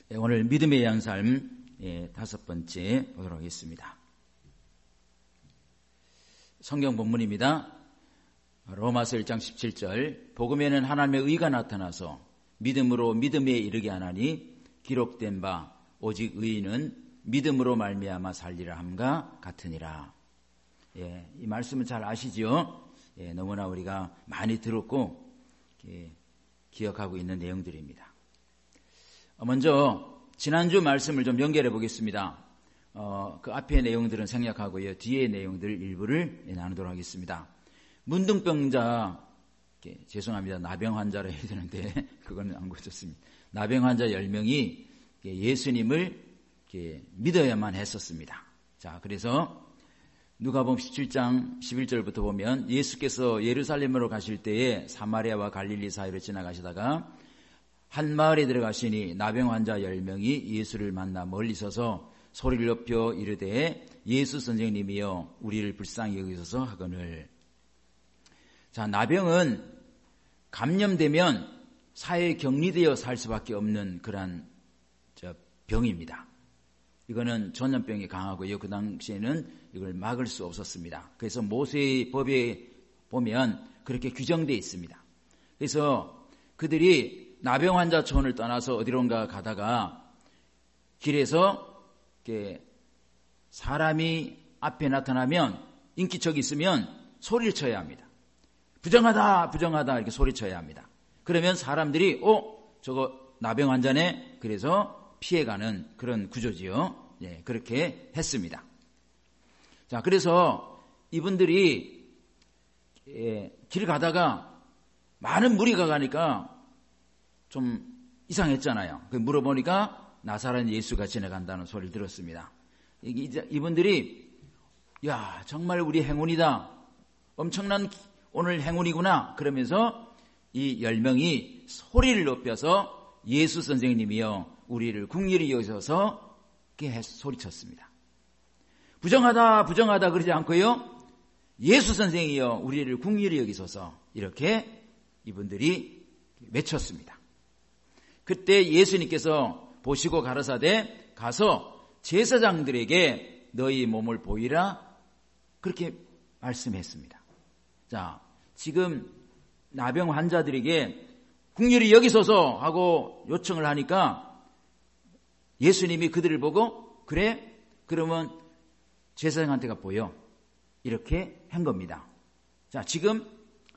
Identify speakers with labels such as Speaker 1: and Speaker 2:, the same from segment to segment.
Speaker 1: 오늘 믿음의 양삶 다섯 번째 보도록 하겠습니다. 성경 본문입니다. 로마서 1장 17절 복음에는 하나님의 의가 나타나서 믿음으로 믿음에 이르게 하나니 기록된 바 오직 의인은 믿음으로 말미암아 살리라 함과 같으니라. 이 말씀은 잘 아시죠? 너무나 우리가 많이 들었고 기억하고 있는 내용들입니다. 먼저 지난주 말씀을 좀 연결해 보겠습니다. 그 앞의 내용들은 생략하고요. 뒤의 내용들 일부를 나누도록 하겠습니다. 문둥병자, 죄송합니다. 나병 환자라 해야 되는데 그건 안 고쳤습니다. 나병 환자 10명이 예수님을 믿어야만 했었습니다. 자, 그래서 누가복음 17장 11절부터 보면 예수께서 예루살렘으로 가실 때에 사마리아와 갈릴리 사이로 지나가시다가 한 마을에 들어가시니 나병 환자 10명이 예수를 만나 멀리 서서 소리를 높여 이르되 예수 선생님이여 우리를 불쌍히 여기소서 하거늘. 자, 나병은 감염되면 사회에 격리되어 살 수밖에 없는 그러한 병입니다. 이거는 전염병이 강하고요. 그 당시에는 이걸 막을 수 없었습니다. 그래서 모세의 법에 보면 그렇게 규정되어 있습니다. 그래서 그들이 나병 환자촌을 떠나서 어디론가 가다가 길에서 사람이 앞에 나타나면 인기척이 있으면 소리를 쳐야 합니다. 부정하다 부정하다 이렇게 소리쳐야 합니다. 그러면 사람들이 저거 나병 환자네, 그래서 피해가는 그런 구조지요. 그렇게 했습니다. 자, 그래서 이분들이 길 가다가 많은 무리가 가니까 좀 이상했잖아요. 물어보니까 나사렛 예수가 지나간다는 소리를 들었습니다. 이분들이 야, 정말 우리 행운이다, 엄청난 오늘 행운이구나 그러면서 이 10명이 소리를 높여서 예수 선생님이여 우리를 긍휼히 여기소서 이렇게 소리쳤습니다. 부정하다 부정하다 그러지 않고요, 예수 선생이여 우리를 긍휼히 여기소서 이렇게 이분들이 외쳤습니다. 그때 예수님께서 보시고 가라사대 가서 제사장들에게 너희 몸을 보이라 그렇게 말씀했습니다. 자, 지금 나병 환자들에게 긍휼히 여기소서 하고 요청을 하니까 예수님이 그들을 보고 그래? 그러면 제사장한테가 보여 이렇게 한 겁니다. 자, 지금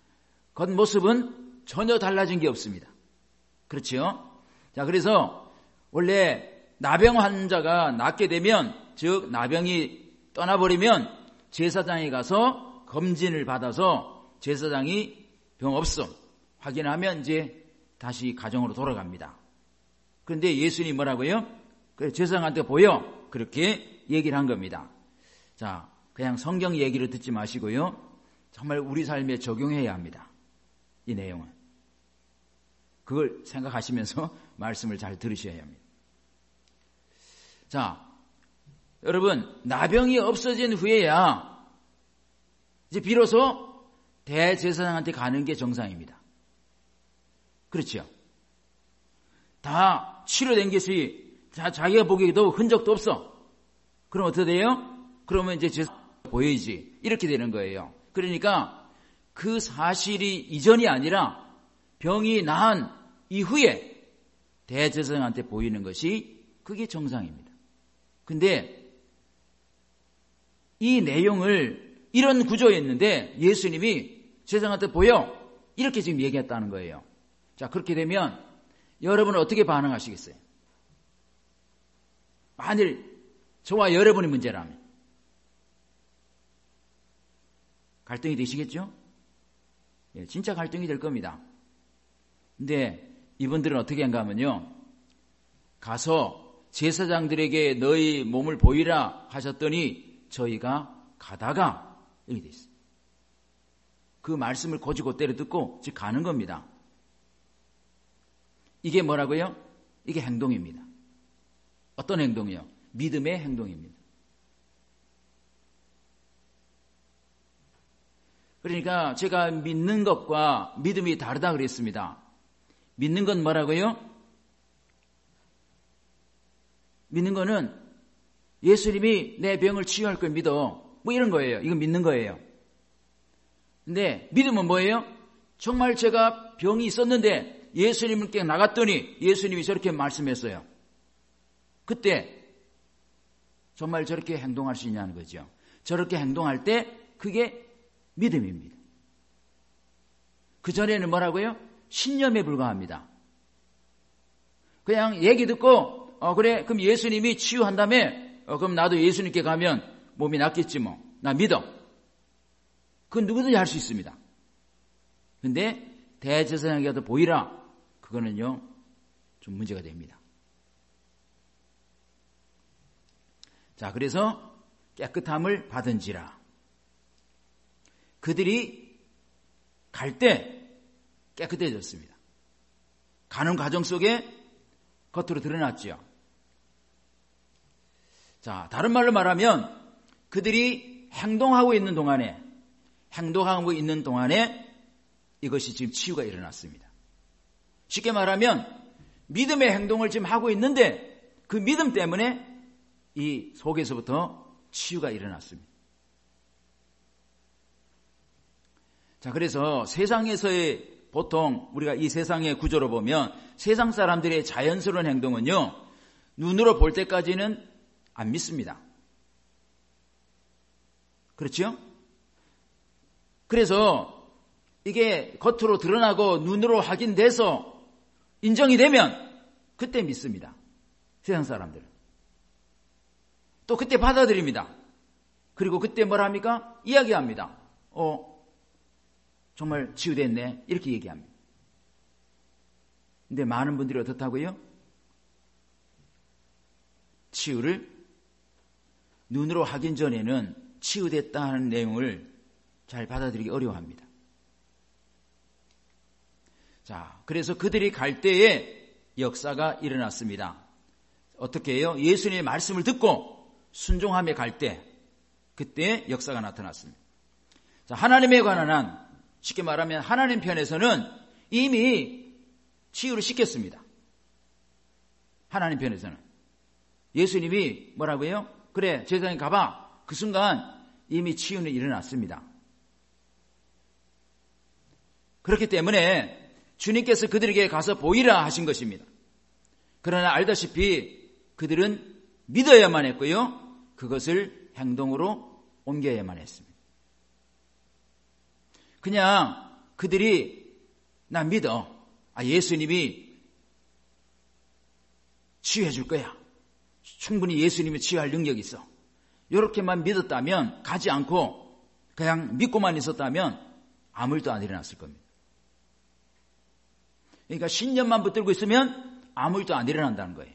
Speaker 1: 겉모습은 전혀 달라진 게 없습니다. 그렇죠? 자, 그래서 원래 나병 환자가 낫게 되면, 즉 나병이 떠나버리면 제사장에 가서 검진을 받아서 제사장이 병 없음 확인하면 이제 다시 가정으로 돌아갑니다. 그런데 예수님이 뭐라고요? 그래, 제사장한테 보여 그렇게 얘기를 한 겁니다. 자, 그냥 성경 얘기를 듣지 마시고요, 정말 우리 삶에 적용해야 합니다. 이 내용은 그걸 생각하시면서 말씀을 잘 들으셔야 합니다. 자, 여러분, 나병이 없어진 후에야 이제 비로소 대제사장한테 가는 게 정상입니다. 그렇죠? 다 치료된 것이 자기가 보기에도 흔적도 없어. 그럼 어떻게 돼요? 그러면 이제 제사 보여야지 이렇게 되는 거예요. 그러니까 그 사실이 이전이 아니라 병이 나은 이후에 대제사장한테 보이는 것이 그게 정상입니다. 근데 이 내용을 이런 구조였는데 예수님이 제사장한테 보여 이렇게 지금 얘기했다는 거예요. 자, 그렇게 되면 여러분은 어떻게 반응하시겠어요? 만일 저와 여러분의 문제라면 갈등이 되시겠죠? 진짜 갈등이 될 겁니다. 근데 이분들은 어떻게 한가 하면요, 가서 제사장들에게 너희 몸을 보이라 하셨더니 저희가 가다가 여기 돼 있어요. 그 말씀을 곧이곧대로 듣고 즉 가는 겁니다. 이게 뭐라고요? 이게 행동입니다. 어떤 행동이요? 믿음의 행동입니다. 그러니까 제가 믿는 것과 믿음이 다르다 그랬습니다. 믿는 건 뭐라고요? 믿는 거는 예수님이 내 병을 치유할 걸 믿어. 뭐 이런 거예요. 이건 믿는 거예요. 근데 믿음은 뭐예요? 정말 제가 병이 있었는데 예수님께 나갔더니 예수님이 저렇게 말씀했어요. 그때 정말 저렇게 행동할 수 있냐는 거죠. 저렇게 행동할 때 그게 믿음입니다. 그전에는 뭐라고요? 신념에 불과합니다. 그냥 얘기 듣고 그래 그럼 예수님이 치유한다며 그럼 나도 예수님께 가면 몸이 낫겠지 뭐. 나 믿어. 그건 누구든지 할 수 있습니다. 근데 대제사장에게도 보이라. 그거는요 좀 문제가 됩니다. 자, 그래서 깨끗함을 받은지라. 그들이 갈 때 깨끗해졌습니다. 가는 과정 속에 겉으로 드러났죠. 자, 다른 말로 말하면 그들이 행동하고 있는 동안에 이것이 지금 치유가 일어났습니다. 쉽게 말하면 믿음의 행동을 지금 하고 있는데 그 믿음 때문에 이 속에서부터 치유가 일어났습니다. 자, 그래서 세상에서의 보통 우리가 이 세상의 구조로 보면 세상 사람들의 자연스러운 행동은요, 눈으로 볼 때까지는 안 믿습니다. 그렇죠? 그래서 이게 겉으로 드러나고 눈으로 확인돼서 인정이 되면 그때 믿습니다. 세상 사람들은. 또 그때 받아들입니다. 그리고 그때 뭘 합니까? 이야기합니다. 정말 치유됐네. 이렇게 얘기합니다. 근데 많은 분들이 어떻다고요? 치유를 눈으로 확인 전에는 치유됐다 하는 내용을 잘 받아들이기 어려워합니다. 자, 그래서 그들이 갈 때에 역사가 일어났습니다. 어떻게 해요? 예수님의 말씀을 듣고 순종함에 갈 때, 그때 역사가 나타났습니다. 자, 하나님에 관한 한, 쉽게 말하면 하나님 편에서는 이미 치유를 시켰습니다. 하나님 편에서는. 예수님이 뭐라고 해요? 그래, 제사장에 가봐. 그 순간 이미 치유는 일어났습니다. 그렇기 때문에 주님께서 그들에게 가서 보이라 하신 것입니다. 그러나 알다시피 그들은 믿어야만 했고요. 그것을 행동으로 옮겨야만 했습니다. 그냥 그들이 나 믿어. 예수님이 치유해 줄 거야. 충분히 예수님이 치유할 능력이 있어. 이렇게만 믿었다면, 가지 않고 그냥 믿고만 있었다면 아무 일도 안 일어났을 겁니다. 그러니까 신념만 붙들고 있으면 아무 일도 안 일어난다는 거예요.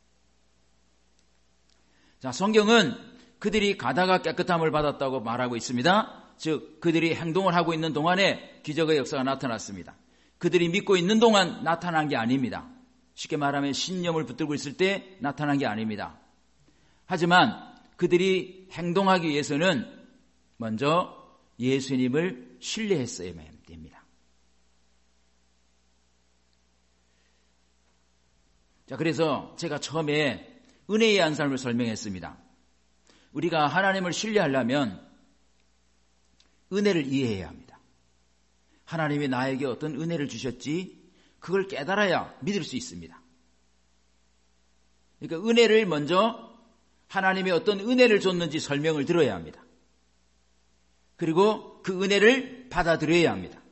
Speaker 1: 자, 성경은 그들이 가다가 깨끗함을 받았다고 말하고 있습니다. 즉 그들이 행동을 하고 있는 동안에 기적의 역사가 나타났습니다. 그들이 믿고 있는 동안 나타난 게 아닙니다. 쉽게 말하면 신념을 붙들고 있을 때 나타난 게 아닙니다. 하지만 그들이 행동하기 위해서는 먼저 예수님을 신뢰했어야만 됩니다. 자, 그래서 제가 처음에 은혜의 한 삶을 설명했습니다. 우리가 하나님을 신뢰하려면 은혜를 이해해야 합니다. 하나님이 나에게 어떤 은혜를 주셨지 그걸 깨달아야 믿을 수 있습니다. 그러니까 은혜를 먼저 하나님이 어떤 은혜를 줬는지 설명을 들어야 합니다. 그리고 그 은혜를 받아들여야 합니다.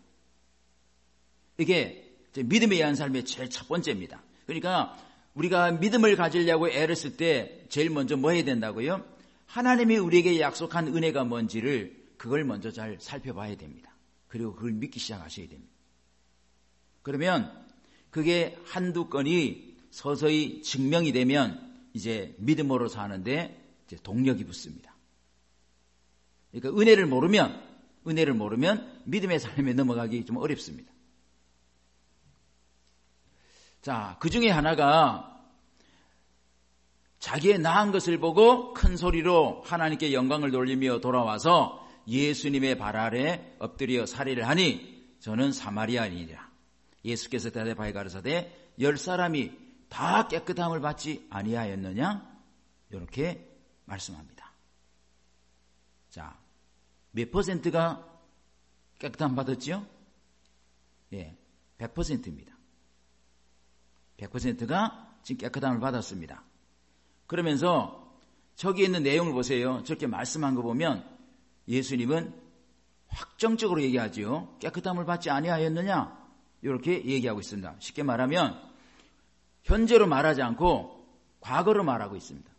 Speaker 1: 이게 믿음에 의한 삶의 제일 첫 번째입니다. 그러니까 우리가 믿음을 가지려고 애를 쓸 때 제일 먼저 뭐 해야 된다고요? 하나님이 우리에게 약속한 은혜가 뭔지를 그걸 먼저 잘 살펴봐야 됩니다. 그리고 그걸 믿기 시작하셔야 됩니다. 그러면 그게 한두 건이 서서히 증명이 되면 이제 믿음으로 사는데 이제 동력이 붙습니다. 그러니까 은혜를 모르면 믿음의 삶에 넘어가기 좀 어렵습니다. 자, 그 중에 하나가 자기의 나은 것을 보고 큰 소리로 하나님께 영광을 돌리며 돌아와서 예수님의 발 아래 엎드려 살해를 하니 저는 사마리아인이라. 예수께서 대답하여 가라사대 10사람이 다 깨끗함을 받지 아니하였느냐? 이렇게 말씀합니다. 자, 몇 퍼센트가 깨끗함 받았죠? 예, 100%입니다. 100%가 지금 깨끗함을 받았습니다. 그러면서 저기 있는 내용을 보세요. 저렇게 말씀한 거 보면 예수님은 확정적으로 얘기하죠. 깨끗함을 받지 아니하였느냐? 이렇게 얘기하고 있습니다. 쉽게 말하면 현재로 말하지 않고 과거로 말하고 있습니다.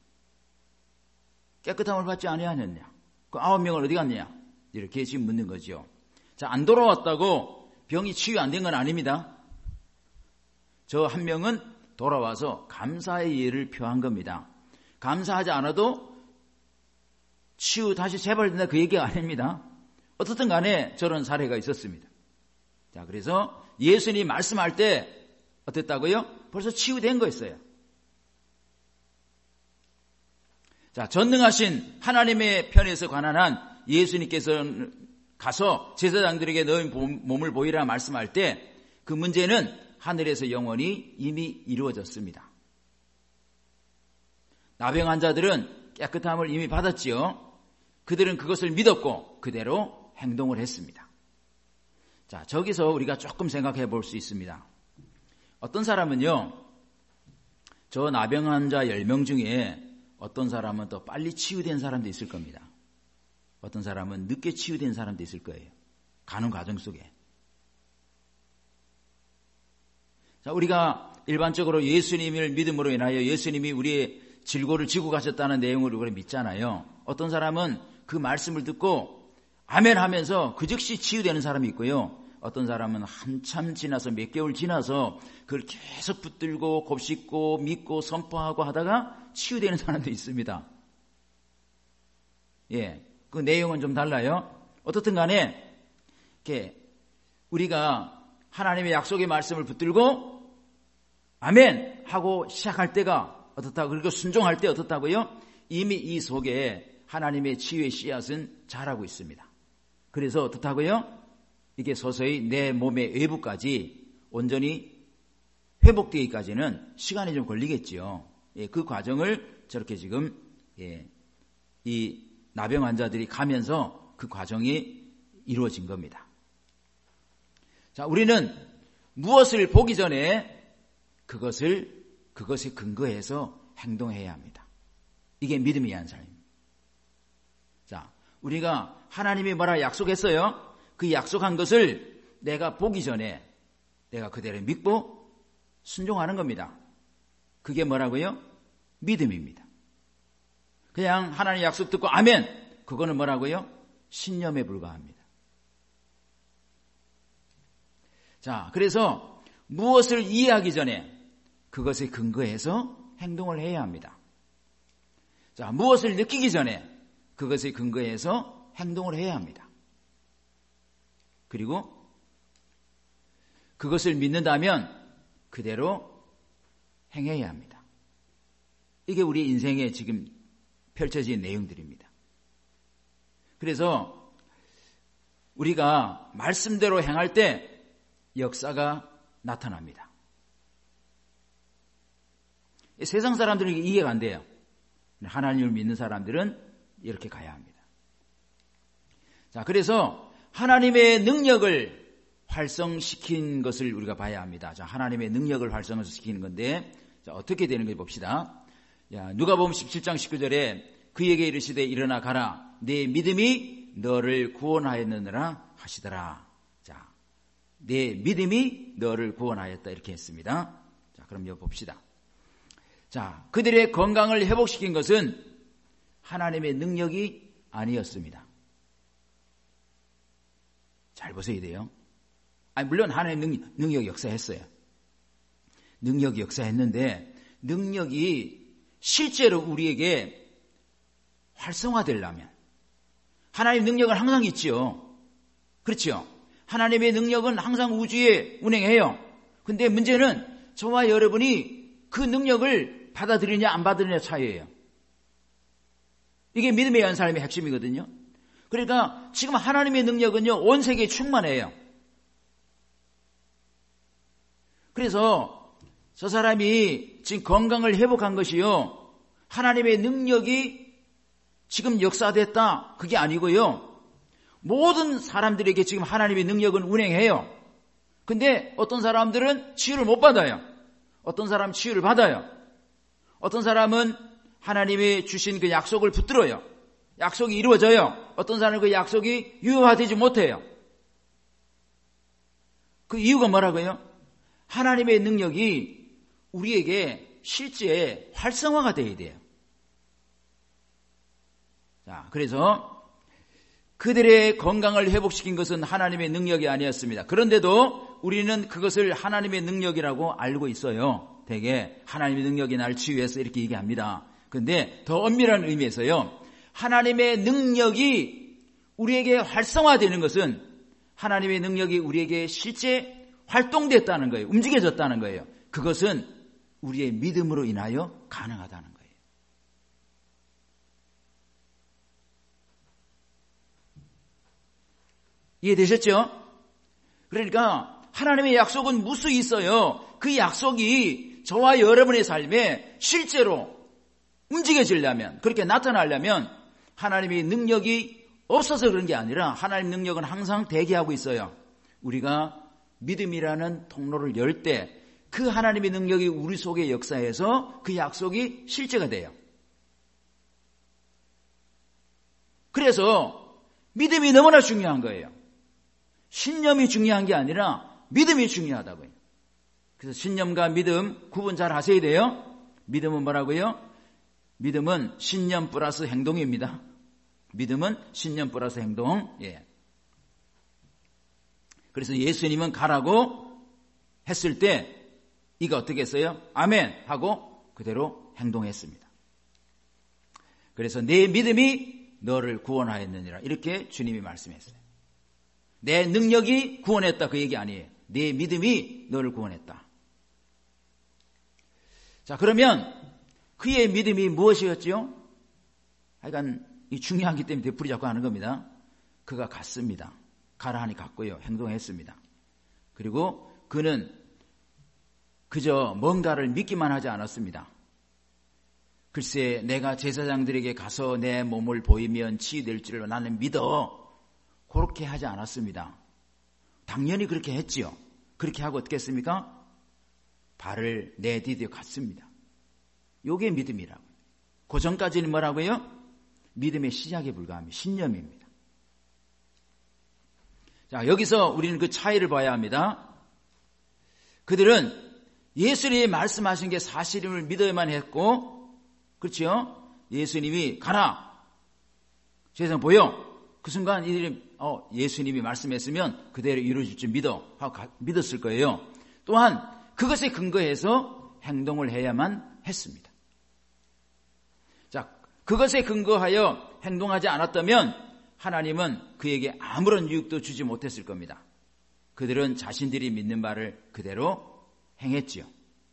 Speaker 1: 깨끗함을 받지 아니하였느냐? 그 9명은 어디 갔느냐? 이렇게 지금 묻는 거죠. 자, 안 돌아왔다고 병이 치유 안 된 건 아닙니다. 저 한 명은 돌아와서 감사의 예를 표한 겁니다. 감사하지 않아도 치유 다시 재발된다 그 얘기가 아닙니다. 어떻든 간에 저런 사례가 있었습니다. 자, 그래서 예수님이 말씀할 때 어땠다고요? 벌써 치유된 거였어요. 자, 전능하신 하나님의 편에서 관한 한 예수님께서 가서 제사장들에게 너희 몸을 보이라 말씀할 때 그 문제는 하늘에서 영원히 이미 이루어졌습니다. 나병 환자들은 깨끗함을 이미 받았지요. 그들은 그것을 믿었고 그대로 행동을 했습니다. 자, 저기서 우리가 조금 생각해 볼 수 있습니다. 어떤 사람은요, 저 나병 환자 10명 중에 어떤 사람은 더 빨리 치유된 사람도 있을 겁니다. 어떤 사람은 늦게 치유된 사람도 있을 거예요. 가는 과정 속에. 자, 우리가 일반적으로 예수님을 믿음으로 인하여 예수님이 우리의 질고를 지고 가셨다는 내용을 우리가 믿잖아요. 어떤 사람은 그 말씀을 듣고 아멘 하면서 그 즉시 치유되는 사람이 있고요. 어떤 사람은 한참 지나서 몇 개월 지나서 그걸 계속 붙들고 곱씹고 믿고 선포하고 하다가 치유되는 사람도 있습니다. 예, 그 내용은 좀 달라요. 어떻든 간에 이렇게 우리가 하나님의 약속의 말씀을 붙들고 아멘 하고 시작할 때가 어떻다고, 그리고 순종할 때 어떻다고요? 이미 이 속에 하나님의 치유의 씨앗은 자라고 있습니다. 그래서 어떻다고요? 이게 서서히 내 몸의 외부까지 온전히 회복되기까지는 시간이 좀 걸리겠지요. 예, 그 과정을 저렇게 지금 이 나병 환자들이 가면서 그 과정이 이루어진 겁니다. 자, 우리는 무엇을 보기 전에 그것에 근거해서 행동해야 합니다. 이게 믿음이 한 삶입니다. 자, 우리가 하나님이 뭐라 약속했어요? 그 약속한 것을 내가 보기 전에 내가 그대로 믿고 순종하는 겁니다. 그게 뭐라고요? 믿음입니다. 그냥 하나님 약속 듣고 아멘, 그거는 뭐라고요? 신념에 불과합니다. 자, 그래서 무엇을 이해하기 전에 그것에 근거해서 행동을 해야 합니다. 자, 무엇을 느끼기 전에 그것에 근거해서 행동을 해야 합니다. 그리고 그것을 믿는다면 그대로 행해야 합니다. 이게 우리 인생에 지금 펼쳐진 내용들입니다. 그래서 우리가 말씀대로 행할 때 역사가 나타납니다. 세상 사람들은 이해가 안 돼요. 하나님을 믿는 사람들은 이렇게 가야 합니다. 자, 그래서 하나님의 능력을 활성시킨 것을 우리가 봐야 합니다. 자, 하나님의 능력을 활성시키는 건데, 자, 어떻게 되는 걸 봅시다. 야, 누가복음 17장 19절에 그에게 이르시되 일어나 가라. 내 믿음이 너를 구원하였느니라 하시더라. 자, 내 믿음이 너를 구원하였다 이렇게 했습니다. 자, 그럼 이거 봅시다. 자, 그들의 건강을 회복시킨 것은 하나님의 능력이 아니었습니다. 잘 보셔야 돼요. 아니, 물론 하나님의 능력이 역사했어요. 능력이 역사했는데 능력이 실제로 우리에게 활성화되려면 하나님의 능력은 항상 있죠. 그렇죠? 하나님의 능력은 항상 우주에 운행해요. 근데 문제는 저와 여러분이 그 능력을 받아들이냐 안 받아들이냐 차이예요. 이게 믿음에 의한 삶의 핵심이거든요. 그러니까 지금 하나님의 능력은요, 온 세계에 충만해요. 그래서 저 사람이 지금 건강을 회복한 것이요, 하나님의 능력이 지금 역사됐다, 그게 아니고요. 모든 사람들에게 지금 하나님의 능력은 운행해요. 근데 어떤 사람들은 치유를 못 받아요. 어떤 사람은 치유를 받아요. 어떤 사람은 하나님이 주신 그 약속을 붙들어요. 약속이 이루어져요. 어떤 사람은 그 약속이 유효화되지 못해요. 그 이유가 뭐라고요? 하나님의 능력이 우리에게 실제 활성화가 되어야 돼요. 자, 그래서 그들의 건강을 회복시킨 것은 하나님의 능력이 아니었습니다. 그런데도 우리는 그것을 하나님의 능력이라고 알고 있어요. 되게 하나님의 능력이 나를 치유해서 이렇게 얘기합니다. 그런데 더 엄밀한 의미에서요, 하나님의 능력이 우리에게 활성화되는 것은 하나님의 능력이 우리에게 실제 활동됐다는 거예요. 움직여졌다는 거예요. 그것은 우리의 믿음으로 인하여 가능하다는 거예요. 이해되셨죠? 그러니까 하나님의 약속은 무수히 있어요. 그 약속이 저와 여러분의 삶에 실제로 움직여지려면, 그렇게 나타나려면 하나님의 능력이 없어서 그런 게 아니라 하나님의 능력은 항상 대기하고 있어요. 우리가 믿음이라는 통로를 열 때 그 하나님의 능력이 우리 속에 역사해서 그 약속이 실제가 돼요. 그래서 믿음이 너무나 중요한 거예요. 신념이 중요한 게 아니라 믿음이 중요하다고요. 그래서 신념과 믿음 구분 잘 하셔야 돼요. 믿음은 뭐라고요? 믿음은 신념 플러스 행동입니다. 믿음은 신념 플러스 행동. 예. 그래서 예수님은 가라고 했을 때 이거 어떻게 했어요? 아멘 하고 그대로 행동했습니다. 그래서 내 믿음이 너를 구원하였느니라, 이렇게 주님이 말씀했어요. 내 능력이 구원했다, 그 얘기 아니에요. 내 믿음이 너를 구원했다. 자, 그러면 그의 믿음이 무엇이었죠? 하여간 이 중요하기 때문에 되풀이 자꾸 하는 겁니다. 그가 갔습니다. 가라 하니 갔고요. 행동했습니다. 그리고 그는 그저 뭔가를 믿기만 하지 않았습니다. 글쎄, 내가 제사장들에게 가서 내 몸을 보이면 치유될 줄로 나는 믿어, 그렇게 하지 않았습니다. 당연히 그렇게 했지요. 그렇게 하고 어떻게 했습니까? 발을 내디뎌 갔습니다. 요게 믿음이라고요. 그 전까지는 뭐라고요? 믿음의 시작에 불과합니다. 신념입니다. 자, 여기서 우리는 그 차이를 봐야 합니다. 그들은 예수님이 말씀하신 게 사실임을 믿어야만 했고, 그렇죠? 예수님이 가라, 세상 보여, 그 순간 이들이 예수님이 말씀했으면 그대로 이루어질 줄 믿어 하고 믿었을 거예요. 또한 그것에 근거해서 행동을 해야만 했습니다. 자, 그것에 근거하여 행동하지 않았다면 하나님은 그에게 아무런 유익도 주지 못했을 겁니다. 그들은 자신들이 믿는 바를 그대로 행했지요.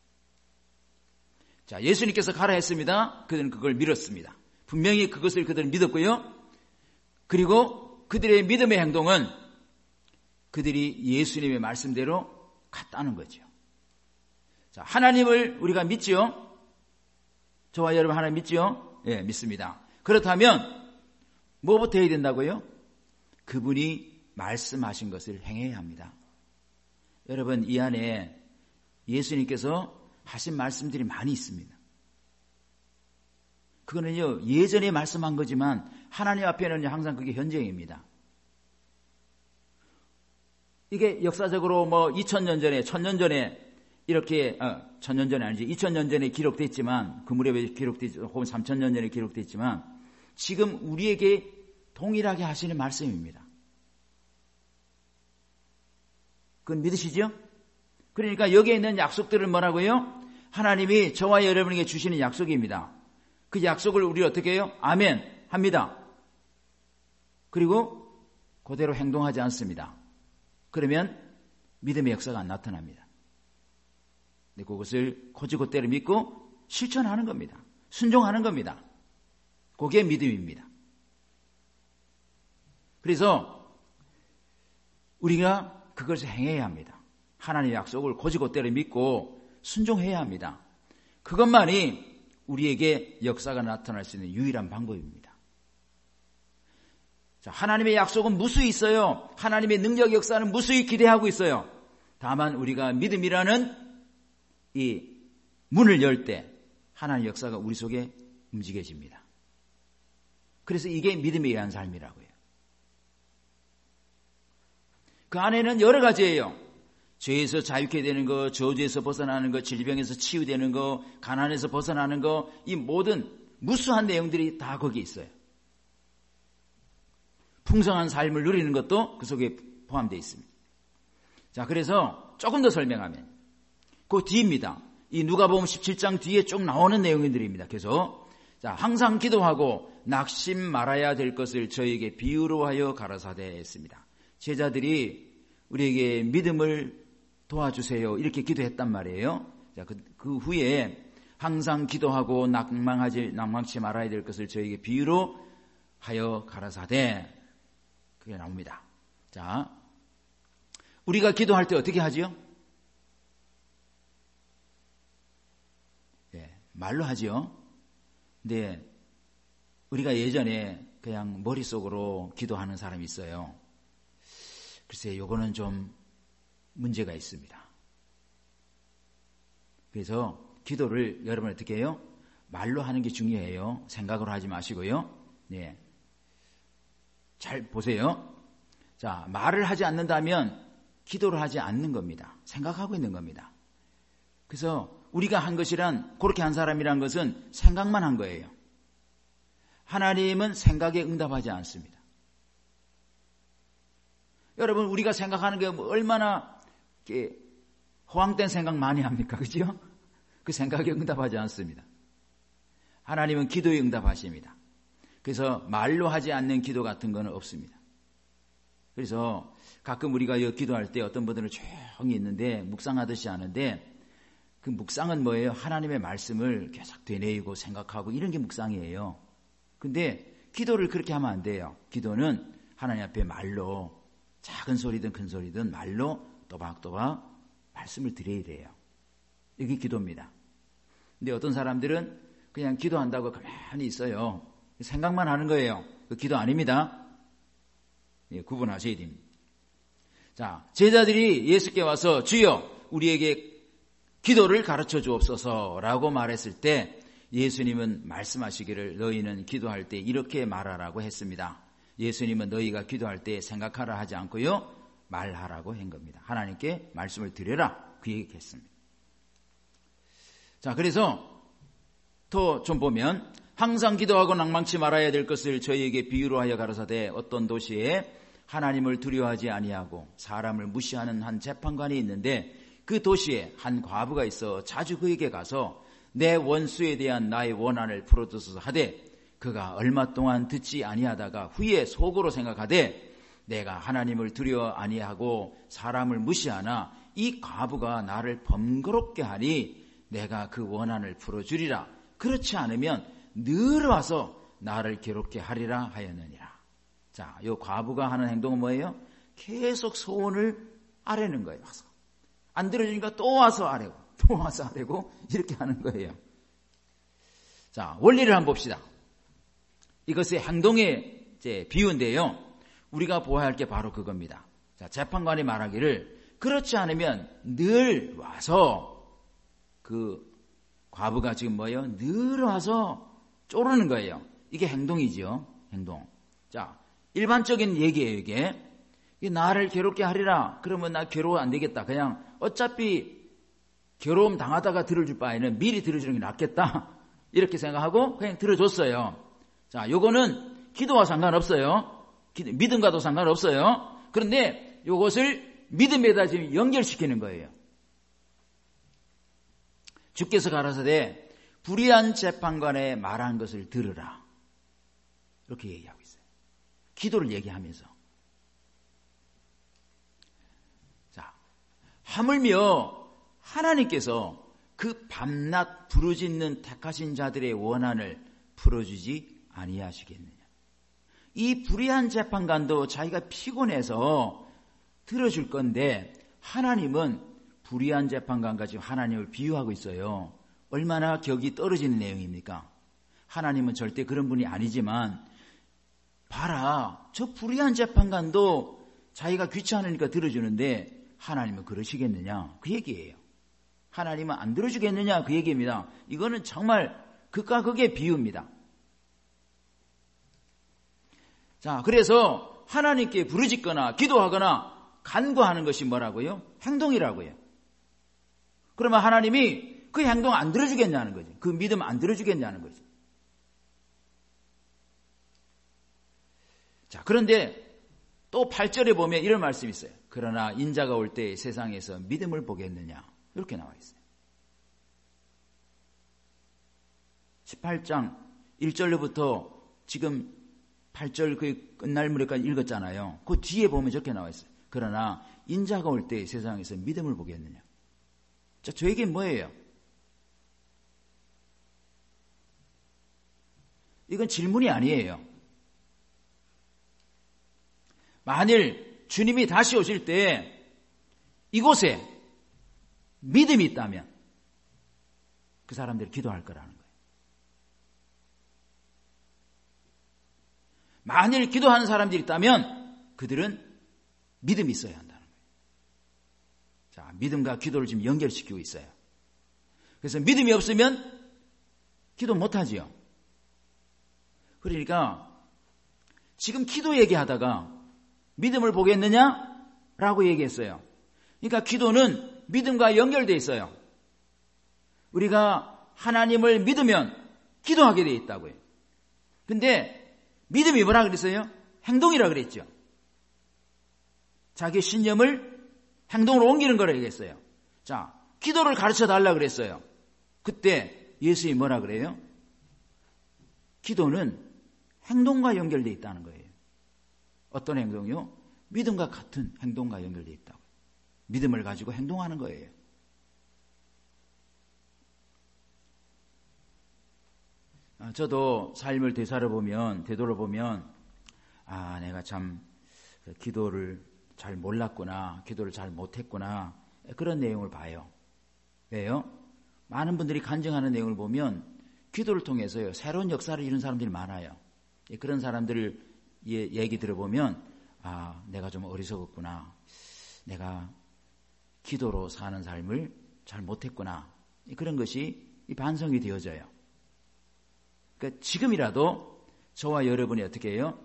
Speaker 1: 자, 예수님께서 가라 했습니다. 그들은 그걸 믿었습니다. 분명히 그것을 그들은 믿었고요. 그리고 그들의 믿음의 행동은 그들이 예수님의 말씀대로 갔다는 거죠. 자, 하나님을 우리가 믿지요? 저와 여러분 하나님 믿지요? 예, 믿습니다. 그렇다면 뭐부터 해야 된다고요? 그분이 말씀하신 것을 행해야 합니다. 여러분, 이 안에 예수님께서 하신 말씀들이 많이 있습니다. 그거는요, 예전에 말씀한 거지만 하나님 앞에는 항상 그게 현재입니다. 이게 역사적으로 2000년 전에, 1000년 전에 이렇게, 1000년 전에 아니지, 2000년 전에 기록됐지만, 그 무렵에 기록됐지, 혹은 3000년 전에 기록됐지만, 지금 우리에게 동일하게 하시는 말씀입니다. 그건 믿으시죠? 그러니까 여기에 있는 약속들은 뭐라고요? 하나님이 저와 여러분에게 주시는 약속입니다. 그 약속을 우리 어떻게 해요? 아멘 합니다. 그리고 그대로 행동하지 않습니다. 그러면 믿음의 역사가 안 나타납니다. 근데 그것을 곧이곧대로 믿고 실천하는 겁니다. 순종하는 겁니다. 그게 믿음입니다. 그래서 우리가 그것을 행해야 합니다. 하나님의 약속을 곧이곧대로 믿고 순종해야 합니다. 그것만이 우리에게 역사가 나타날 수 있는 유일한 방법입니다. 자, 하나님의 약속은 무수히 있어요. 하나님의 능력 역사는 무수히 기대하고 있어요. 다만 우리가 믿음이라는 이 문을 열 때 하나님의 역사가 우리 속에 움직여집니다. 그래서 이게 믿음에 의한 삶이라고 해요. 그 안에는 여러 가지예요. 죄에서 자유케 되는 거, 저주에서 벗어나는 거, 질병에서 치유되는 거, 가난에서 벗어나는 거, 이 모든 무수한 내용들이 다 거기에 있어요. 풍성한 삶을 누리는 것도 그 속에 포함되어 있습니다. 자, 그래서 조금 더 설명하면 그 뒤입니다. 이 누가복음 17장 뒤에 쭉 나오는 내용들입니다. 계속 자, 항상 기도하고 낙심 말아야 될 것을 저에게 비유로 하여 가라사대 했습니다. 제자들이 우리에게 믿음을 도와주세요 이렇게 기도했단 말이에요. 자, 그 후에 항상 기도하고 낙망치 말아야 될 것을 저에게 비유로 하여 가라사대 그게 나옵니다. 자, 우리가 기도할 때 어떻게 하지요? 네, 말로 하지요. 근데 우리가 예전에 그냥 머릿속으로 기도하는 사람이 있어요. 글쎄, 요거는 좀 문제가 있습니다. 그래서 기도를 여러분 어떻게 해요? 말로 하는 게 중요해요. 생각으로 하지 마시고요. 네. 잘 보세요. 자, 말을 하지 않는다면 기도를 하지 않는 겁니다. 생각하고 있는 겁니다. 그래서 우리가 한 것이란, 그렇게 한 사람이란 것은 생각만 한 거예요. 하나님은 생각에 응답하지 않습니다. 여러분, 우리가 생각하는 게 얼마나 허황된 생각 많이 합니까? 그죠? 그 생각에 응답하지 않습니다. 하나님은 기도에 응답하십니다. 그래서 말로 하지 않는 기도 같은 거는 없습니다. 그래서 가끔 우리가 기도할 때 어떤 분들은 조용히 있는데 묵상하듯이 하는데 그 묵상은 뭐예요? 하나님의 말씀을 계속 되뇌이고 생각하고 이런 게 묵상이에요. 근데 기도를 그렇게 하면 안 돼요. 기도는 하나님 앞에 말로, 작은 소리든 큰 소리든 말로 또박또박 말씀을 드려야 돼요. 이게 기도입니다. 근데 어떤 사람들은 그냥 기도한다고 가만히 있어요. 생각만 하는 거예요. 그 기도 아닙니다. 예, 구분하셔야 됩니다. 자, 제자들이 예수께 와서 주여 우리에게 기도를 가르쳐 주옵소서라고 말했을 때 예수님은 말씀하시기를 너희는 기도할 때 이렇게 말하라고 했습니다. 예수님은 너희가 기도할 때 생각하라 하지 않고요, 말하라고 한 겁니다. 하나님께 말씀을 드려라 그 얘기했습니다. 자, 그래서 더 좀 보면 항상 기도하고 낭망치 말아야 될 것을 저희에게 비유로 하여 가라사대 어떤 도시에 하나님을 두려워하지 아니하고 사람을 무시하는 한 재판관이 있는데 그 도시에 한 과부가 있어 자주 그에게 가서 내 원수에 대한 나의 원한을 풀어주소서 하되 그가 얼마 동안 듣지 아니하다가 후에 속으로 생각하되 내가 하나님을 두려워 아니하고 사람을 무시하나 이 과부가 나를 번거롭게 하니 내가 그 원한을 풀어주리라. 그렇지 않으면 늘 와서 나를 괴롭게 하리라 하였느니라. 자, 이 과부가 하는 행동은 뭐예요? 계속 소원을 아뢰는 거예요. 와서. 안 들어주니까 또 와서 아뢰고 또 와서 아뢰고 이렇게 하는 거예요. 자, 원리를 한번 봅시다. 이것이 행동의 비유인데요. 우리가 보아야 할 게 바로 그겁니다. 자, 재판관이 말하기를 그렇지 않으면 늘 와서 그 과부가 지금 뭐예요? 늘 와서 쪼르는 거예요. 이게 행동이지요. 행동. 자, 일반적인 얘기예요, 이게. 나를 괴롭게 하리라. 그러면 나 괴로워 안 되겠다. 그냥 어차피 괴로움 당하다가 들어줄 바에는 미리 들어주는 게 낫겠다. 이렇게 생각하고 그냥 들어줬어요. 자, 요거는 기도와 상관없어요. 믿음과도 상관없어요. 그런데 요것을 믿음에다 지금 연결시키는 거예요. 주께서 가라사대 불의한 재판관의 말한 것을 들으라. 이렇게 얘기하고 있어요. 기도를 얘기하면서. 자, 하물며 하나님께서 그 밤낮 부르짖는 택하신 자들의 원한을 풀어주지 아니하시겠느냐. 이 불의한 재판관도 자기가 피곤해서 들어줄 건데 하나님은 불의한 재판관과 지금 하나님을 비유하고 있어요. 얼마나 격이 떨어지는 내용입니까? 하나님은 절대 그런 분이 아니지만 봐라, 저 불의한 재판관도 자기가 귀찮으니까 들어주는데 하나님은 그러시겠느냐? 그 얘기예요. 하나님은 안 들어주겠느냐? 그 얘기입니다. 이거는 정말 극과 극의 비유입니다. 자, 그래서 하나님께 부르짖거나 기도하거나 간구하는 것이 뭐라고요? 행동이라고요. 그러면 하나님이 그 행동 안 들어주겠냐는 거죠. 그 믿음 안 들어주겠냐는 거죠. 자, 그런데 또 8절에 보면 이런 말씀이 있어요. 그러나 인자가 올 때 세상에서 믿음을 보겠느냐? 이렇게 나와 있어요. 18장 1절로부터 지금 8절 그 끝날 무렵까지 읽었잖아요. 그 뒤에 보면 저렇게 나와 있어요. 그러나 인자가 올 때 세상에서 믿음을 보겠느냐? 자, 저에게 뭐예요? 이건 질문이 아니에요. 만일 주님이 다시 오실 때 이곳에 믿음이 있다면 그 사람들이 기도할 거라는 거예요. 만일 기도하는 사람들이 있다면 그들은 믿음이 있어야 한다는 거예요. 자, 믿음과 기도를 지금 연결시키고 있어요. 그래서 믿음이 없으면 기도 못하지요. 그러니까 지금 기도 얘기하다가 믿음을 보겠느냐? 라고 얘기했어요. 그러니까 기도는 믿음과 연결되어 있어요. 우리가 하나님을 믿으면 기도하게 되어 있다고요. 근데 믿음이 뭐라 그랬어요? 행동이라 그랬죠. 자기 신념을 행동으로 옮기는 거라 얘기했어요. 자, 기도를 가르쳐 달라 그랬어요. 그때 예수님이 뭐라 그래요? 기도는 행동과 연결되어 있다는 거예요. 어떤 행동이요? 믿음과 같은 행동과 연결되어 있다고. 믿음을 가지고 행동하는 거예요. 저도 삶을 되돌아보면 내가 참 기도를 잘 몰랐구나, 기도를 잘 못했구나, 그런 내용을 봐요. 왜요? 많은 분들이 간증하는 내용을 보면 기도를 통해서요, 새로운 역사를 이룬 사람들이 많아요. 그런 사람들을 얘기 들어보면 내가 좀 어리석었구나, 내가 기도로 사는 삶을 잘 못했구나, 그런 것이 반성이 되어져요. 그러니까 지금이라도 저와 여러분이 어떻게 해요?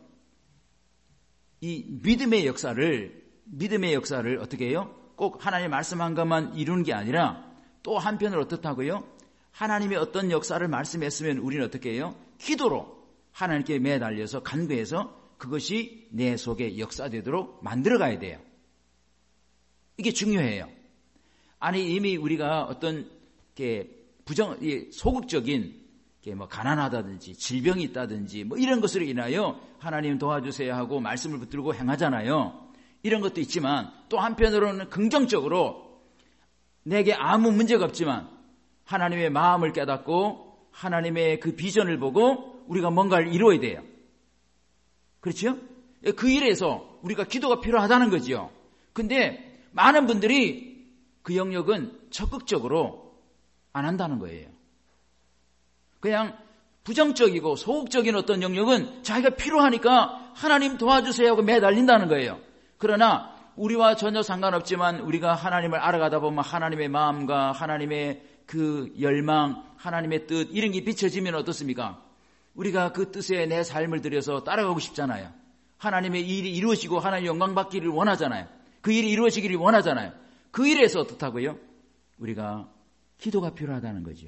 Speaker 1: 이 믿음의 역사를 어떻게 해요? 꼭 하나님 말씀한 것만 이루는 게 아니라 또 한편으로 어떻다고요? 하나님의 어떤 역사를 말씀했으면 우리는 어떻게 해요? 기도로 하나님께 매달려서 간구해서 그것이 내 속에 역사되도록 만들어가야 돼요. 이게 중요해요. 아니, 이미 우리가 어떤 소극적인 가난하다든지 질병이 있다든지 이런 것으로 인하여 하나님 도와주세요 하고 말씀을 붙들고 행하잖아요. 이런 것도 있지만 또 한편으로는 긍정적으로 내게 아무 문제가 없지만 하나님의 마음을 깨닫고 하나님의 그 비전을 보고 우리가 뭔가를 이루어야 돼요. 그렇죠? 그 일에서 우리가 기도가 필요하다는 거죠. 근데 많은 분들이 그 영역은 적극적으로 안 한다는 거예요. 그냥 부정적이고 소극적인 어떤 영역은 자기가 필요하니까 하나님 도와주세요 하고 매달린다는 거예요. 그러나 우리와 전혀 상관없지만 우리가 하나님을 알아가다 보면 하나님의 마음과 하나님의 그 열망, 하나님의 뜻 이런 게 비춰지면 어떻습니까? 우리가 그 뜻에 내 삶을 들여서 따라가고 싶잖아요. 하나님의 일이 이루어지고 하나님 영광 받기를 원하잖아요. 그 일이 이루어지기를 원하잖아요. 그 일에서 어떻다고요? 우리가 기도가 필요하다는 거죠.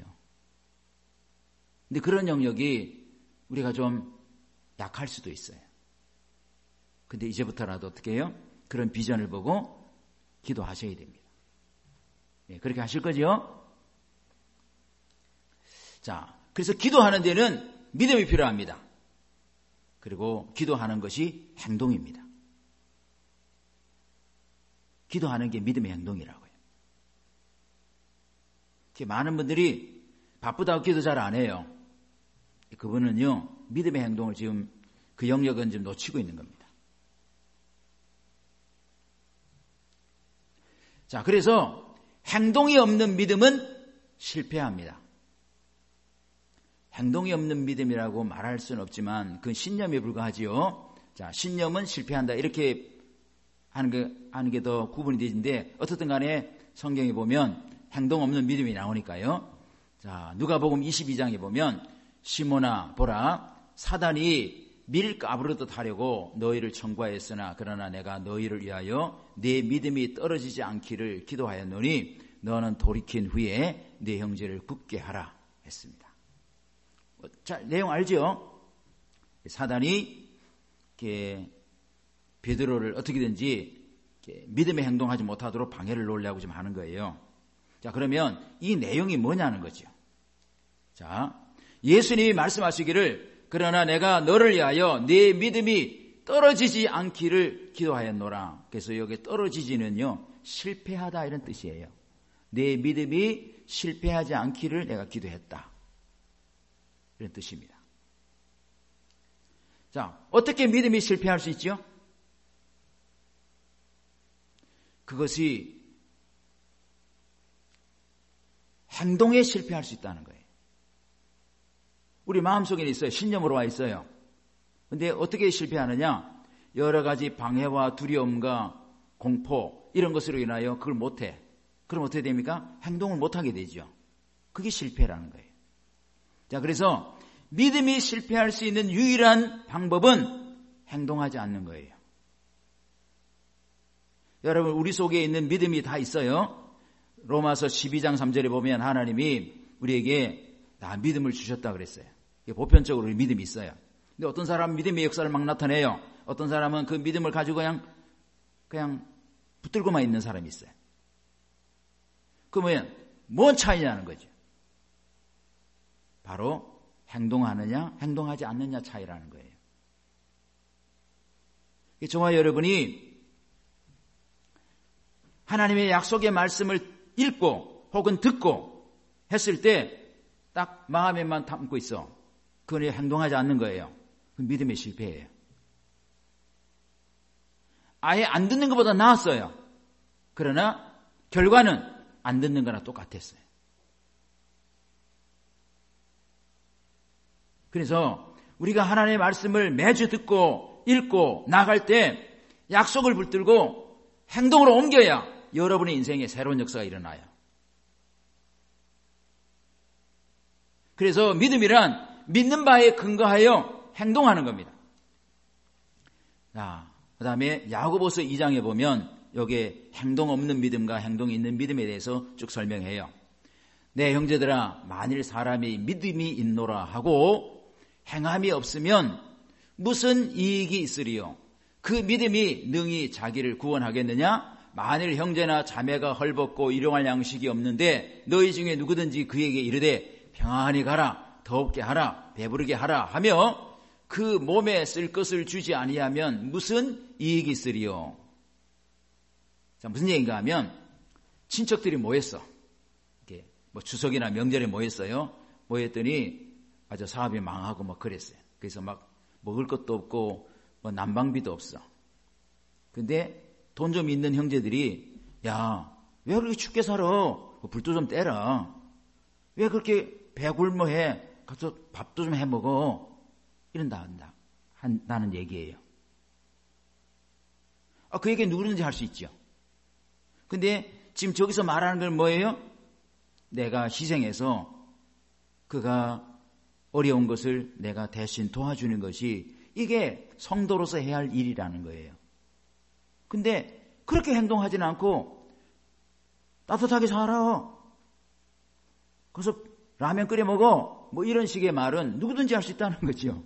Speaker 1: 근데 그런 영역이 우리가 좀 약할 수도 있어요. 근데 이제부터라도 어떻게 해요? 그런 비전을 보고 기도하셔야 됩니다. 그렇게 하실 거죠? 자, 그래서 기도하는 데는 믿음이 필요합니다. 그리고 기도하는 것이 행동입니다. 기도하는 게 믿음의 행동이라고요. 많은 분들이 바쁘다고 기도 잘 안 해요. 그분은요, 믿음의 행동을 지금 그 영역은 지금 놓치고 있는 겁니다. 자, 그래서 행동이 없는 믿음은 실패합니다. 행동이 없는 믿음이라고 말할 수는 없지만 그건 신념에 불과하지요. 자, 신념은 실패한다 이렇게 하는 게 더 구분이 되는데 어떻든 간에 성경에 보면 행동 없는 믿음이 나오니까요. 자, 누가복음 22장에 보면 시몬아 보라 사단이 밀 까부르듯 하려고 너희를 청구하였으나 그러나 내가 너희를 위하여 네 믿음이 떨어지지 않기를 기도하였노니 너는 돌이킨 후에 네 형제를 굳게 하라 했습니다. 자, 내용 알죠? 사단이 베드로를 어떻게든지 믿음의 행동하지 못하도록 방해를 놓으려고 지금 하는 거예요. 자, 그러면 이 내용이 뭐냐는 거죠. 자, 예수님이 말씀하시기를 그러나 내가 너를 위하여 네 믿음이 떨어지지 않기를 기도하였노라. 그래서 여기 떨어지지는요, 실패하다 이런 뜻이에요. 내 믿음이 실패하지 않기를 내가 기도했다. 이런 뜻입니다. 자, 어떻게 믿음이 실패할 수 있죠? 그것이 행동에 실패할 수 있다는 거예요. 우리 마음속에 있어요. 신념으로 와 있어요. 근데 어떻게 실패하느냐? 여러 가지 방해와 두려움과 공포 이런 것으로 인하여 그걸 못해. 그럼 어떻게 됩니까? 행동을 못하게 되죠. 그게 실패라는 거예요. 자, 그래서 믿음이 실패할 수 있는 유일한 방법은 행동하지 않는 거예요. 여러분, 우리 속에 있는 믿음이 다 있어요. 로마서 12장 3절에 보면 하나님이 우리에게 다 믿음을 주셨다 그랬어요. 보편적으로 믿음이 있어요. 근데 어떤 사람은 믿음의 역사를 막 나타내요. 어떤 사람은 그 믿음을 가지고 그냥 붙들고만 있는 사람이 있어요. 그러면 뭔 차이냐는 거죠. 바로 행동하느냐 행동하지 않느냐 차이라는 거예요. 저와 여러분이 하나님의 약속의 말씀을 읽고 혹은 듣고 했을 때 딱 마음에만 담고 있어. 그걸 행동하지 않는 거예요. 그 믿음의 실패예요. 아예 안 듣는 것보다 나았어요. 그러나 결과는 안 듣는 거나 똑같았어요. 그래서 우리가 하나님의 말씀을 매주 듣고 읽고 나갈 때 약속을 붙들고 행동으로 옮겨야 여러분의 인생에 새로운 역사가 일어나요. 그래서 믿음이란 믿는 바에 근거하여 행동하는 겁니다. 자, 그 다음에 야고보서 2장에 보면 여기에 행동 없는 믿음과 행동이 있는 믿음에 대해서 쭉 설명해요. 내 형제들아, 만일 사람이 믿음이 있노라 하고 행함이 없으면 무슨 이익이 있으리요? 그 믿음이 능히 자기를 구원하겠느냐? 만일 형제나 자매가 헐벗고 일용할 양식이 없는데 너희 중에 누구든지 그에게 이르되 평안히 가라, 더럽게 하라, 배부르게 하라 하며 그 몸에 쓸 것을 주지 아니하면 무슨 이익이 있으리요? 자, 무슨 얘기인가 하면 친척들이 모였어. 이렇게 뭐 추석이나 명절에 모였어요. 모였더니 아주 사업이 망하고 막 그랬어요. 그래서 막 먹을 것도 없고 뭐 난방비도 없어. 근데 돈 좀 있는 형제들이 야, 왜 그렇게 춥게 살아? 불도 좀 떼라. 왜 그렇게 배굶어해? 가서 밥도 좀 해먹어. 한다는 얘기예요. 그 얘기 누구든지 할 수 있죠. 근데 지금 저기서 말하는 건 뭐예요? 내가 희생해서 그가 어려운 것을 내가 대신 도와주는 것이 이게 성도로서 해야 할 일이라는 거예요. 근데 그렇게 행동하지는 않고 따뜻하게 살아. 그래서 라면 끓여 먹어. 뭐 이런 식의 말은 누구든지 할 수 있다는 거죠.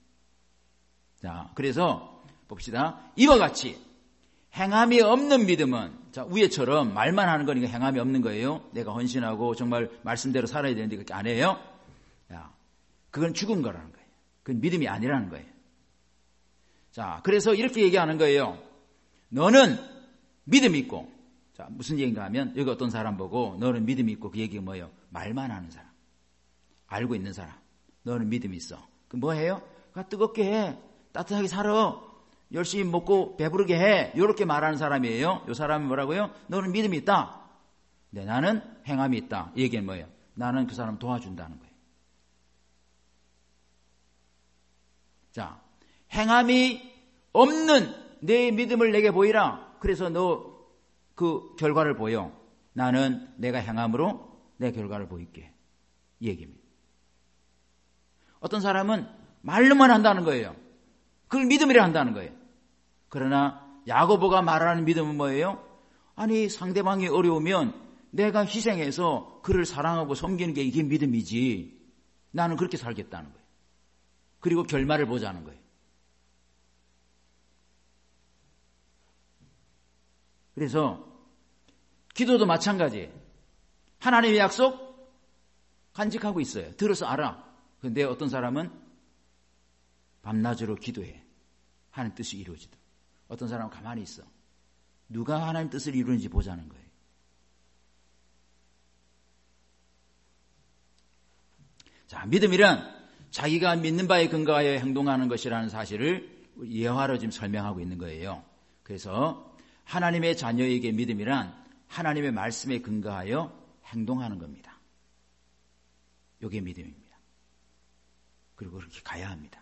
Speaker 1: 자, 그래서 봅시다. 이와 같이 행함이 없는 믿음은, 자, 위에처럼 말만 하는 거니까 행함이 없는 거예요. 내가 헌신하고 정말 말씀대로 살아야 되는데 그렇게 안 해요. 야, 그건 죽은 거라는 거예요. 그건 믿음이 아니라는 거예요. 자, 그래서 이렇게 얘기하는 거예요. 너는 믿음 있고, 자, 무슨 얘기인가 하면 여기 어떤 사람 보고 너는 믿음 있고, 그 얘기가 뭐예요? 말만 하는 사람, 알고 있는 사람. 너는 믿음 있어. 그 뭐 해요? 뜨겁게 해, 따뜻하게 살아, 열심히 먹고 배부르게 해, 이렇게 말하는 사람이에요. 이 사람이 뭐라고요? 너는 믿음이 있다. 네, 나는 행함이 있다. 이 얘기는 뭐예요? 나는 그 사람 도와준다는 거예요. 자, 행함이 없는 내 믿음을 내게 보이라. 그래서 너 그 결과를 보여. 나는 내가 행함으로 내 결과를 보일게. 이 얘기입니다. 어떤 사람은 말로만 한다는 거예요. 그걸 믿음이라 한다는 거예요. 그러나 야고보가 말하는 믿음은 뭐예요? 아니, 상대방이 어려우면 내가 희생해서 그를 사랑하고 섬기는 게 이게 믿음이지. 나는 그렇게 살겠다는 거예요. 그리고 결말을 보자는 거예요. 그래서 기도도 마찬가지예요. 하나님의 약속 간직하고 있어요. 들어서 알아. 그런데 어떤 사람은 밤낮으로 기도해. 하나님 뜻이 이루어지도록. 어떤 사람은 가만히 있어. 누가 하나님 뜻을 이루는지 보자는 거예요. 자, 믿음이란 자기가 믿는 바에 근거하여 행동하는 것이라는 사실을 예화로 지금 설명하고 있는 거예요. 그래서 하나님의 자녀에게 믿음이란 하나님의 말씀에 근거하여 행동하는 겁니다. 이게 믿음입니다. 그리고 그렇게 가야 합니다.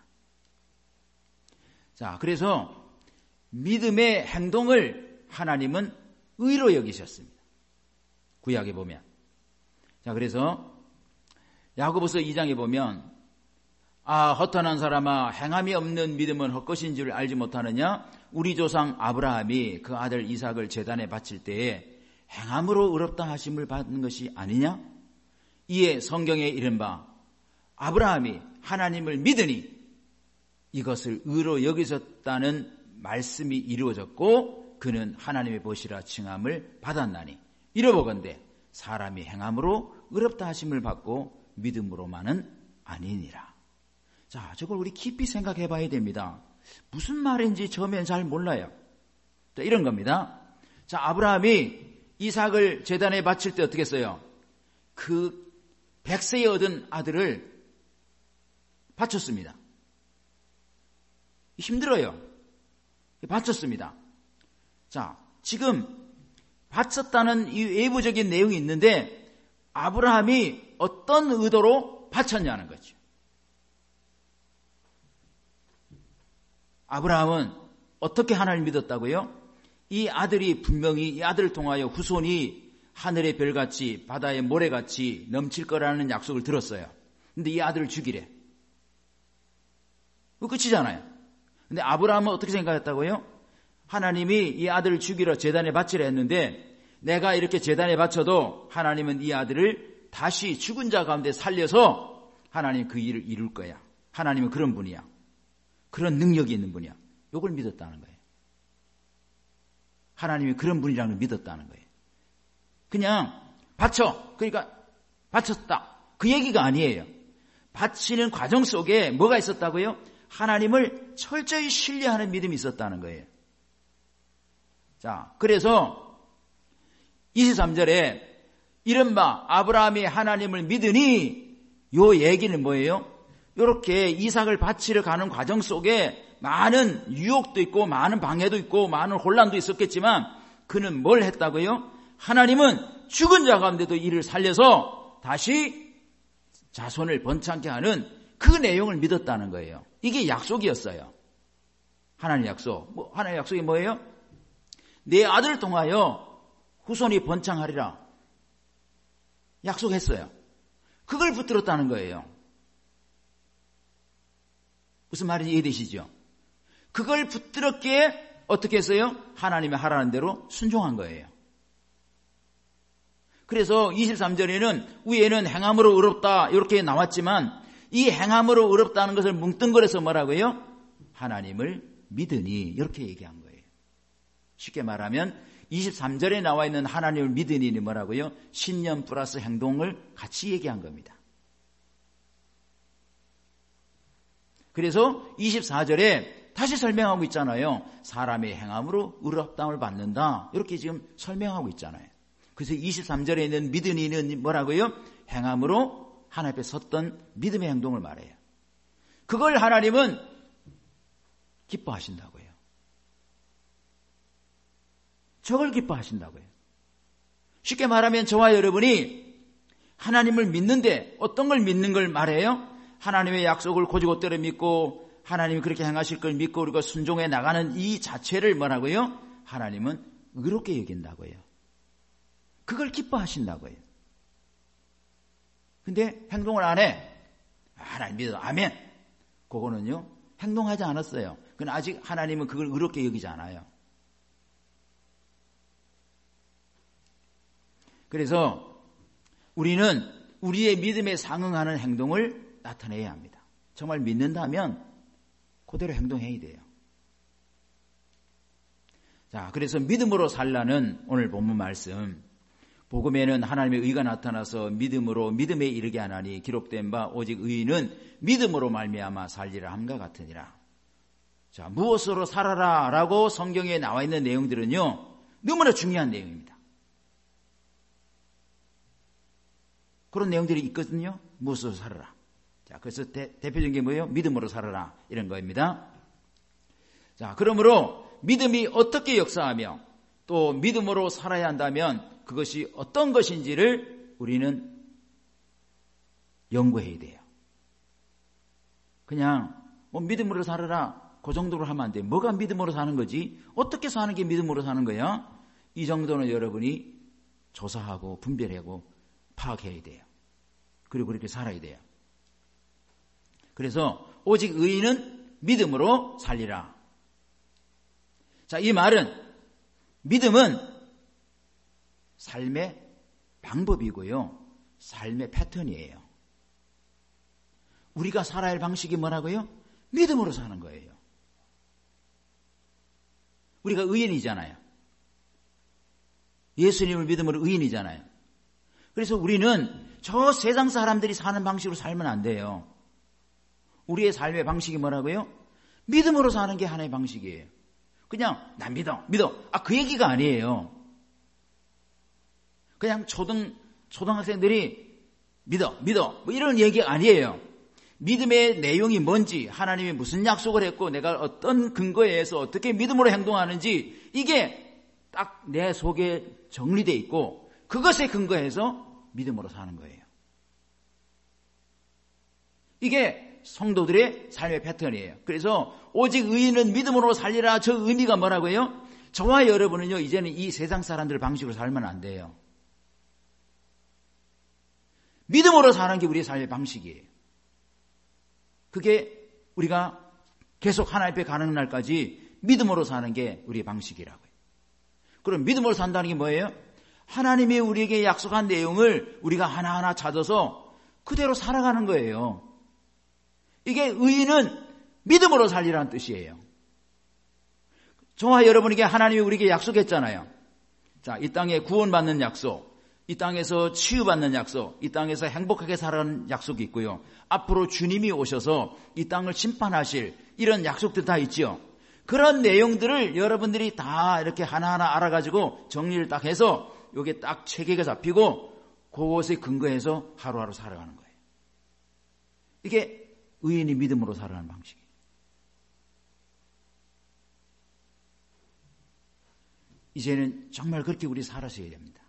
Speaker 1: 자, 그래서 믿음의 행동을 하나님은 의로 여기셨습니다. 구약에 보면. 자, 그래서 야고보서 2장에 보면 허탄한 사람아, 행함이 없는 믿음은 헛것인 줄 알지 못하느냐? 우리 조상 아브라함이 그 아들 이삭을 제단에 바칠 때에 행함으로 의롭다 하심을 받는 것이 아니냐? 이에 성경에 이른바 아브라함이 하나님을 믿으니 이것을 의로 여기셨다는 말씀이 이루어졌고 그는 하나님의 보시라 칭함을 받았나니 이러보건대 사람이 행함으로 의롭다 하심을 받고 믿음으로만은 아니니라. 자, 저걸 우리 깊이 생각해 봐야 됩니다. 무슨 말인지 처음엔 잘 몰라요. 자, 이런 겁니다. 자, 아브라함이 이삭을 제단에 바칠 때 어떻게 했어요? 그 100세에 얻은 아들을 바쳤습니다. 힘들어요. 바쳤습니다. 자, 지금 바쳤다는 이 외부적인 내용이 있는데 아브라함이 어떤 의도로 바쳤냐는 거죠. 아브라함은 어떻게 하나님을 믿었다고요? 이 아들이 분명히 이 아들을 통하여 후손이 하늘의 별같이 바다의 모래같이 넘칠 거라는 약속을 들었어요. 근데 이 아들을 죽이래. 그 끝이잖아요. 근데 아브라함은 어떻게 생각했다고요? 하나님이 이 아들을 죽이러 제단에 바치려 했는데 내가 이렇게 제단에 바쳐도 하나님은 이 아들을 다시 죽은 자 가운데 살려서 하나님 그 일을 이룰 거야. 하나님은 그런 분이야. 그런 능력이 있는 분이야. 이걸 믿었다는 거예요. 하나님이 그런 분이라는 걸 믿었다는 거예요. 그냥 바쳐. 그러니까 바쳤다. 그 얘기가 아니에요. 바치는 과정 속에 뭐가 있었다고요? 하나님을 철저히 신뢰하는 믿음이 있었다는 거예요. 자, 그래서 23절에 이른바 아브라함이 하나님을 믿으니 요 얘기는 뭐예요? 이렇게 이삭을 바치러 가는 과정 속에 많은 유혹도 있고 많은 방해도 있고 많은 혼란도 있었겠지만 그는 뭘 했다고요? 하나님은 죽은 자 가운데도 이를 살려서 다시 자손을 번창케 하는 그 내용을 믿었다는 거예요. 이게 약속이었어요. 하나님 약속. 하나님 약속이 뭐예요? 내 아들을 통하여 후손이 번창하리라. 약속했어요. 그걸 붙들었다는 거예요. 무슨 말인지 이해되시죠? 그걸 붙들었기에 어떻게 했어요? 하나님이 하라는 대로 순종한 거예요. 그래서 23절에는 위에는 행함으로 의롭다 이렇게 나왔지만 이 행함으로 의롭다는 것을 뭉뚱그려서 뭐라고요? 하나님을 믿으니 이렇게 얘기한 거예요. 쉽게 말하면 23절에 나와 있는 하나님을 믿으니는 뭐라고요? 신념 플러스 행동을 같이 얘기한 겁니다. 그래서 24절에 다시 설명하고 있잖아요. 사람의 행함으로 의롭다함을 받는다. 이렇게 지금 설명하고 있잖아요. 그래서 23절에 있는 믿으니는 뭐라고요? 행함으로 하나님 앞에 섰던 믿음의 행동을 말해요. 그걸 하나님은 기뻐하신다고요. 저걸 기뻐하신다고요. 쉽게 말하면 저와 여러분이 하나님을 믿는데 어떤 걸 믿는 걸 말해요? 하나님의 약속을 곧이곧대로 믿고 하나님이 그렇게 행하실 걸 믿고 우리가 순종해 나가는 이 자체를 뭐라고요? 하나님은 의롭게 여긴다고요. 그걸 기뻐하신다고요. 근데 행동을 안 해. 하나님 믿어. 아멘. 그거는요, 행동하지 않았어요. 그건 아직 하나님은 그걸 의롭게 여기지 않아요. 그래서 우리는 우리의 믿음에 상응하는 행동을 나타내야 합니다. 정말 믿는다면 그대로 행동해야 돼요. 자, 그래서 믿음으로 살라는 오늘 본문 말씀. 복음에는 하나님의 의가 나타나서 믿음으로 믿음에 이르게 하나니 기록된 바 오직 의인은 믿음으로 말미암아 살리라 함과 같으니라. 자, 무엇으로 살아라 라고 성경에 나와 있는 내용들은요, 너무나 중요한 내용입니다. 그런 내용들이 있거든요. 무엇으로 살아라. 자, 그래서 대표적인 게 뭐예요? 믿음으로 살아라, 이런 거입니다. 자, 그러므로 믿음이 어떻게 역사하며 또 믿음으로 살아야 한다면 그것이 어떤 것인지를 우리는 연구해야 돼요. 그냥 믿음으로 살아라, 그 정도로 하면 안 돼요. 뭐가 믿음으로 사는 거지? 어떻게 사는 게 믿음으로 사는 거야? 이 정도는 여러분이 조사하고 분별하고 파악해야 돼요. 그리고 그렇게 살아야 돼요. 그래서 오직 의인은 믿음으로 살리라. 자, 이 말은 믿음은 삶의 방법이고요, 삶의 패턴이에요. 우리가 살아야 할 방식이 뭐라고요? 믿음으로 사는 거예요. 우리가 의인이잖아요. 예수님을 믿음으로 의인이잖아요. 그래서 우리는 저 세상 사람들이 사는 방식으로 살면 안 돼요. 우리의 삶의 방식이 뭐라고요? 믿음으로 사는 게 하나의 방식이에요. 그냥 난 믿어. 그 얘기가 아니에요. 그냥 초등학생들이 믿어 뭐 이런 얘기가 아니에요. 믿음의 내용이 뭔지, 하나님이 무슨 약속을 했고 내가 어떤 근거에 의해서 어떻게 믿음으로 행동하는지, 이게 딱 내 속에 정리되어 있고 그것에 근거해서 믿음으로 사는 거예요. 이게 성도들의 삶의 패턴이에요. 그래서 오직 의인은 믿음으로 살리라, 저 의미가 뭐라고요? 저와 여러분은요, 이제는 이 세상 사람들 방식으로 살면 안 돼요. 믿음으로 사는 게 우리의 삶의 방식이에요. 그게 우리가 계속 하나님 앞에 가는 날까지 믿음으로 사는 게 우리의 방식이라고요. 그럼 믿음으로 산다는 게 뭐예요? 하나님이 우리에게 약속한 내용을 우리가 하나하나 찾아서 그대로 살아가는 거예요. 이게 의인은 믿음으로 살리라는 뜻이에요. 저와 여러분에게 하나님이 우리에게 약속했잖아요. 자, 이 땅에 구원받는 약속, 이 땅에서 치유받는 약속, 이 땅에서 행복하게 살아가는 약속이 있고요. 앞으로 주님이 오셔서 이 땅을 심판하실 이런 약속들 다 있죠. 그런 내용들을 여러분들이 다 이렇게 하나하나 알아가지고 정리를 딱 해서 요게 딱 체계가 잡히고 그것에 근거해서 하루하루 살아가는 거예요. 이게 의인이 믿음으로 살아가는 방식이에요. 이제는 정말 그렇게 우리 살아서야 됩니다.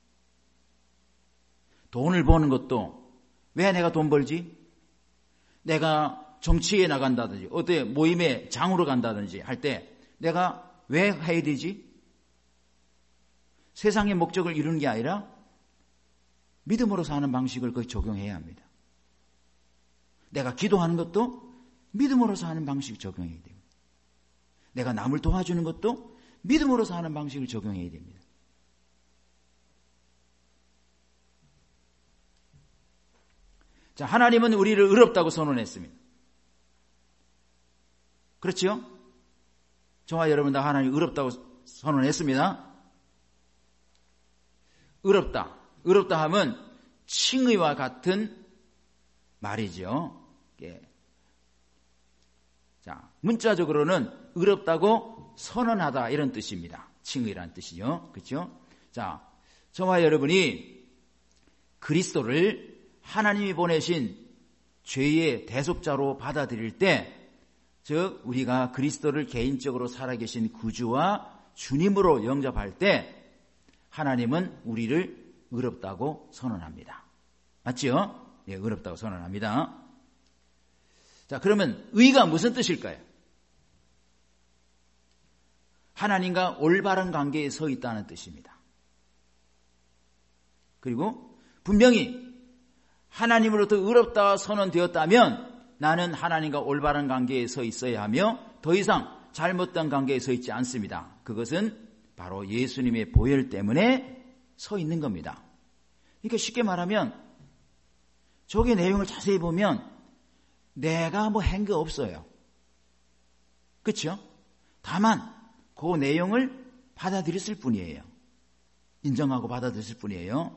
Speaker 1: 돈을 버는 것도 왜 내가 돈 벌지? 내가 정치에 나간다든지 어때 모임에 장으로 간다든지 할 때 내가 왜 해야 되지? 세상의 목적을 이루는 게 아니라 믿음으로 사는 방식을 거기 적용해야 합니다. 내가 기도하는 것도 믿음으로 사는 방식을 적용해야 됩니다. 내가 남을 도와주는 것도 믿음으로 사는 방식을 적용해야 됩니다. 자, 하나님은 우리를 의롭다고 선언했습니다. 그렇죠? 저와 여러분 다 하나님 의롭다고 선언했습니다. 의롭다 하면 칭의와 같은 말이죠. 예. 자, 문자적으로는 의롭다고 선언하다 이런 뜻입니다. 칭의라는 뜻이죠. 그렇죠? 자, 저와 여러분이 그리스도를 하나님이 보내신 죄의 대속자로 받아들일 때, 즉 우리가 그리스도를 개인적으로 살아계신 구주와 주님으로 영접할 때 하나님은 우리를 의롭다고 선언합니다. 맞죠? 예, 의롭다고 선언합니다. 자, 그러면 의가 무슨 뜻일까요? 하나님과 올바른 관계에 서 있다는 뜻입니다. 그리고 분명히 하나님으로부터 의롭다 선언되었다면 나는 하나님과 올바른 관계에 서 있어야 하며 더 이상 잘못된 관계에 서 있지 않습니다. 그것은 바로 예수님의 보혈 때문에 서 있는 겁니다. 그러니까 쉽게 말하면 저기 내용을 자세히 보면 내가 뭐 한 게 없어요. 그렇죠? 다만 그 내용을 받아들였을 뿐이에요. 인정하고 받아들였을 뿐이에요.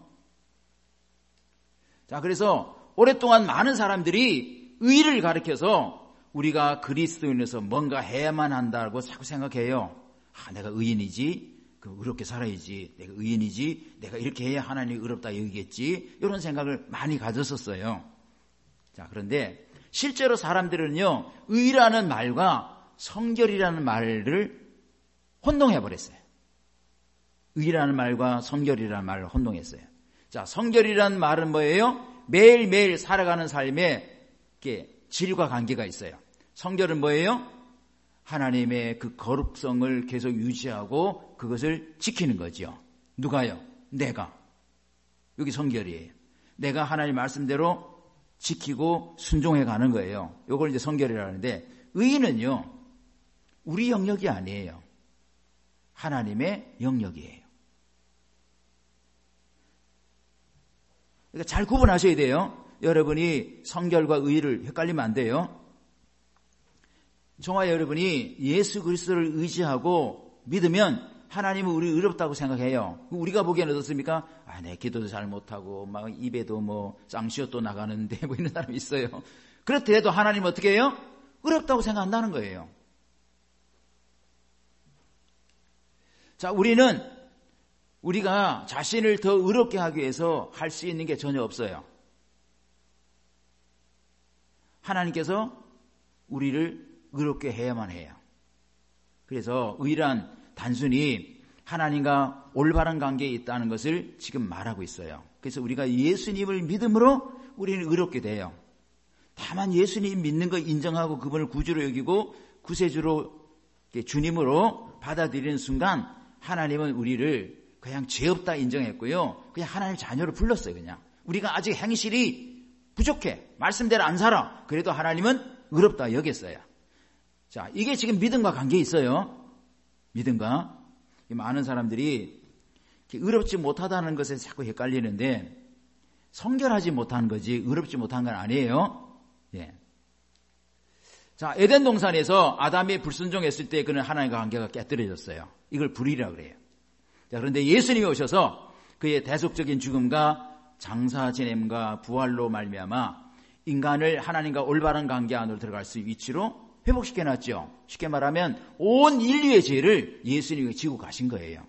Speaker 1: 자, 그래서 오랫동안 많은 사람들이 의를 가리켜서 우리가 그리스도인에서 뭔가 해야만 한다고 자꾸 생각해요. 내가 의인이지, 의롭게 살아야지, 내가 의인이지, 내가 이렇게 해야 하나님이 의롭다 여기겠지, 이런 생각을 많이 가졌었어요. 자, 그런데 실제로 사람들은요, 의라는 말과 성결이라는 말을 혼동해버렸어요. 의라는 말과 성결이라는 말을 혼동했어요. 자, 성결이라는 말은 뭐예요? 매일매일 살아가는 삶에 질과 관계가 있어요. 성결은 뭐예요? 하나님의 그 거룩성을 계속 유지하고 그것을 지키는 거죠. 누가요? 내가. 여기 성결이에요. 내가 하나님 말씀대로 지키고 순종해 가는 거예요. 이걸 이제 성결이라는데, 의는요, 우리 영역이 아니에요. 하나님의 영역이에요. 그러니까 잘 구분하셔야 돼요. 여러분이 성결과 의를 헷갈리면 안 돼요. 저와 여러분이 예수 그리스도를 의지하고 믿으면 하나님은 우리 의롭다고 생각해요. 우리가 보기에는 어떻습니까? 내 기도도 잘 못하고 막 입에도 뭐 쌍시옷도 나가는데 뭐 이런 사람이 있어요. 그렇더라도 하나님은 어떻게 해요? 의롭다고 생각한다는 거예요. 자, 우리가 자신을 더 의롭게 하기 위해서 할 수 있는 게 전혀 없어요. 하나님께서 우리를 의롭게 해야만 해요. 그래서 의란 단순히 하나님과 올바른 관계에 있다는 것을 지금 말하고 있어요. 그래서 우리가 예수님을 믿음으로 우리는 의롭게 돼요. 다만 예수님 믿는 거 인정하고 그분을 구주로 여기고 구세주로 주님으로 받아들이는 순간 하나님은 우리를 그냥 죄 없다 인정했고요. 그냥 하나님 자녀로 불렀어요. 그냥 우리가 아직 행실이 부족해, 말씀대로 안 살아, 그래도 하나님은 의롭다 여겼어요. 자, 이게 지금 믿음과 관계에 있어요. 믿음과. 많은 사람들이 의롭지 못하다는 것에 자꾸 헷갈리는데, 성결하지 못한 거지 의롭지 못한 건 아니에요. 예. 자, 에덴 동산에서 아담이 불순종했을 때 그는 하나님과 관계가 깨뜨려졌어요. 이걸 불의라 그래요. 자, 그런데 예수님이 오셔서 그의 대속적인 죽음과 장사 지냄과 부활로 말미암아 인간을 하나님과 올바른 관계 안으로 들어갈 수 있는 위치로 회복시켜놨죠. 쉽게 말하면 온 인류의 죄를 예수님이 지고 가신 거예요.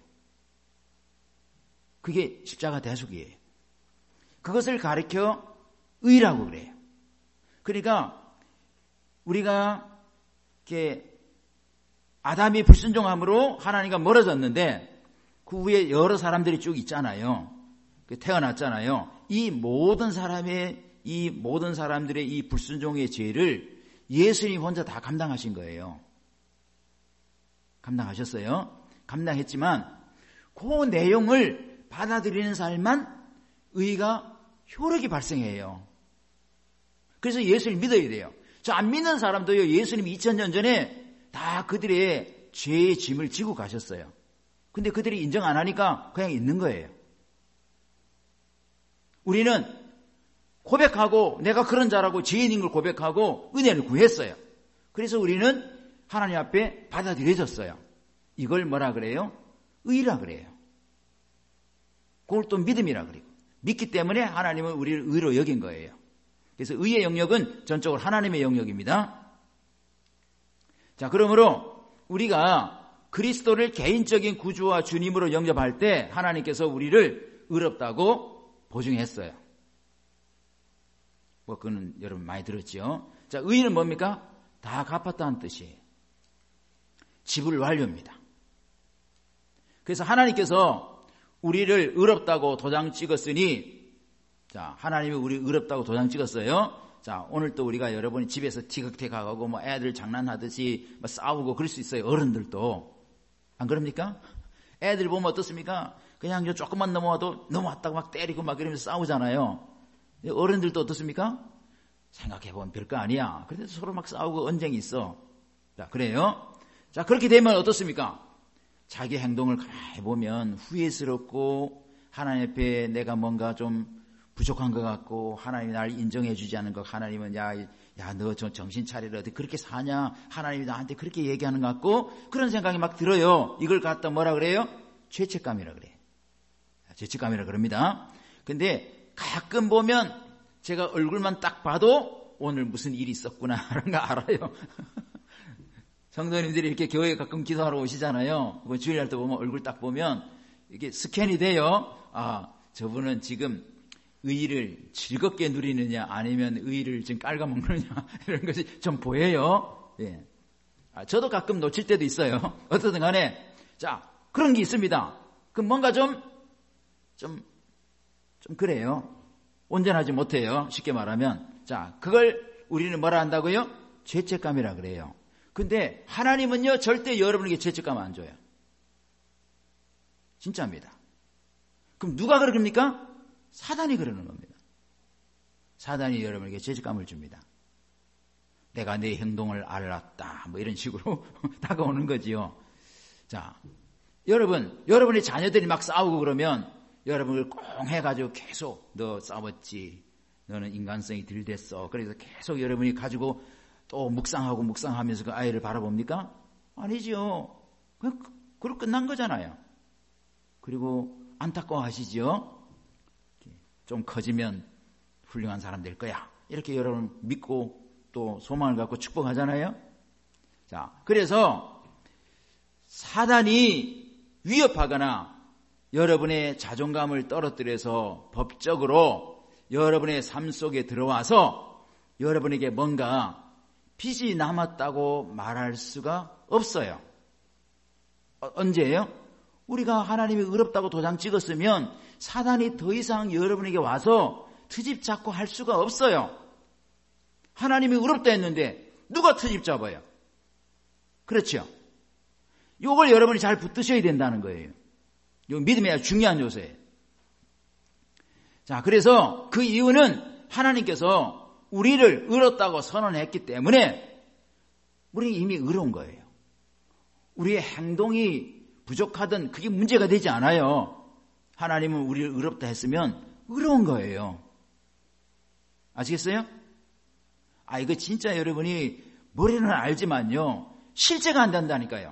Speaker 1: 그게 십자가 대속이에요. 그것을 가리켜 의라고 그래요. 그러니까 우리가 이렇게 아담이 불순종함으로 하나님과 멀어졌는데 그 위에 여러 사람들이 쭉 있잖아요. 태어났잖아요. 이 모든 사람들의 이 불순종의 죄를 예수님 혼자 다 감당하신 거예요. 감당하셨어요. 감당했지만 그 내용을 받아들이는 사람만 의가 효력이 발생해요. 그래서 예수를 믿어야 돼요. 저 안 믿는 사람도요, 예수님이 2000년 전에 다 그들의 죄의 짐을 지고 가셨어요. 근데 그들이 인정 안 하니까 그냥 있는 거예요. 우리는 고백하고 내가 그런 자라고 죄인인 걸 고백하고 은혜를 구했어요. 그래서 우리는 하나님 앞에 받아들여졌어요. 이걸 뭐라 그래요? 의라 그래요. 그걸 또 믿음이라 그래요. 믿기 때문에 하나님은 우리를 의로 여긴 거예요. 그래서 의의 영역은 전적으로 하나님의 영역입니다. 자, 그러므로 우리가 그리스도를 개인적인 구주와 주님으로 영접할 때 하나님께서 우리를 의롭다고 보증했어요. 뭐 그거는 여러분 많이 들었죠. 자, 의는 뭡니까? 다 갚았다는 뜻이에요. 지불 완료입니다. 그래서 하나님께서 우리를 의롭다고 도장 찍었으니, 자, 하나님이 우리 의롭다고 도장 찍었어요. 자, 오늘 또 우리가 여러분이 집에서 티격태격하고 뭐 애들 장난하듯이 뭐 싸우고 그럴 수 있어요. 어른들도. 안 그럽니까? 애들 보면 어떻습니까? 그냥 조금만 넘어와도 넘어왔다고 막 때리고 막 이러면서 싸우잖아요. 어른들도 어떻습니까? 생각해보면 별거 아니야. 그래도 서로 막 싸우고 언쟁이 있어. 자, 그래요. 자, 그렇게 되면 어떻습니까? 자기 행동을 가만히 보면 후회스럽고 하나님 앞에 내가 뭔가 좀 부족한 것 같고 하나님이 날 인정해 주지 않는 것, 하나님은 야 너 정신 차리라, 어디 그렇게 사냐, 하나님이 나한테 그렇게 얘기하는 것 같고 그런 생각이 막 들어요. 이걸 갖다 뭐라 그래요? 죄책감이라 그래요. 죄책감이라 그럽니다. 근데 가끔 보면 제가 얼굴만 딱 봐도 오늘 무슨 일이 있었구나 하는 거 알아요. 성도님들이 이렇게 교회에 가끔 기도하러 오시잖아요. 주일날 때 보면 얼굴 딱 보면 이게 스캔이 돼요. 아, 저분은 지금 의의를 즐겁게 누리느냐 아니면 의의를 지금 깔아먹느냐 이런 것이 좀 보여요. 예. 저도 가끔 놓칠 때도 있어요. 어떻든 간에 자, 그런 게 있습니다. 그럼 뭔가 좀 그래요. 온전하지 못해요. 쉽게 말하면. 자, 그걸 우리는 뭐라 한다고요? 죄책감이라 그래요. 근데 하나님은요, 절대 여러분에게 죄책감 안 줘요. 진짜입니다. 그럼 누가 그럽니까? 사단이 그러는 겁니다. 사단이 여러분에게 죄책감을 줍니다. 내가 내 행동을 알았다. 뭐 이런 식으로 다가오는 거지요. 자, 여러분의 자녀들이 막 싸우고 그러면 여러분을 꽁 해가지고 계속 너 싸웠지. 너는 인간성이 덜 됐어. 그래서 계속 여러분이 가지고 또 묵상하면서 그 아이를 바라봅니까? 아니지요. 그럼 끝난 거잖아요. 그리고 안타까워하시죠? 좀 커지면 훌륭한 사람 될 거야. 이렇게 여러분 믿고 또 소망을 갖고 축복하잖아요. 자, 그래서 사단이 위협하거나 여러분의 자존감을 떨어뜨려서 법적으로 여러분의 삶 속에 들어와서 여러분에게 뭔가 빚이 남았다고 말할 수가 없어요. 언제예요? 우리가 하나님이 의롭다고 도장 찍었으면 사단이 더 이상 여러분에게 와서 트집 잡고 할 수가 없어요. 하나님이 의롭다 했는데 누가 트집 잡아요? 그렇죠? 이걸 여러분이 잘 붙드셔야 된다는 거예요. 이 믿음이 아주 중요한 요소예요. 자, 그래서 그 이유는 하나님께서 우리를 의롭다고 선언했기 때문에 우리는 이미 의로운 거예요. 우리의 행동이 부족하든 그게 문제가 되지 않아요. 하나님은 우리를 의롭다 했으면 의로운 거예요. 아시겠어요? 이거 진짜 여러분이 머리는 알지만요, 실제가 안 된다니까요.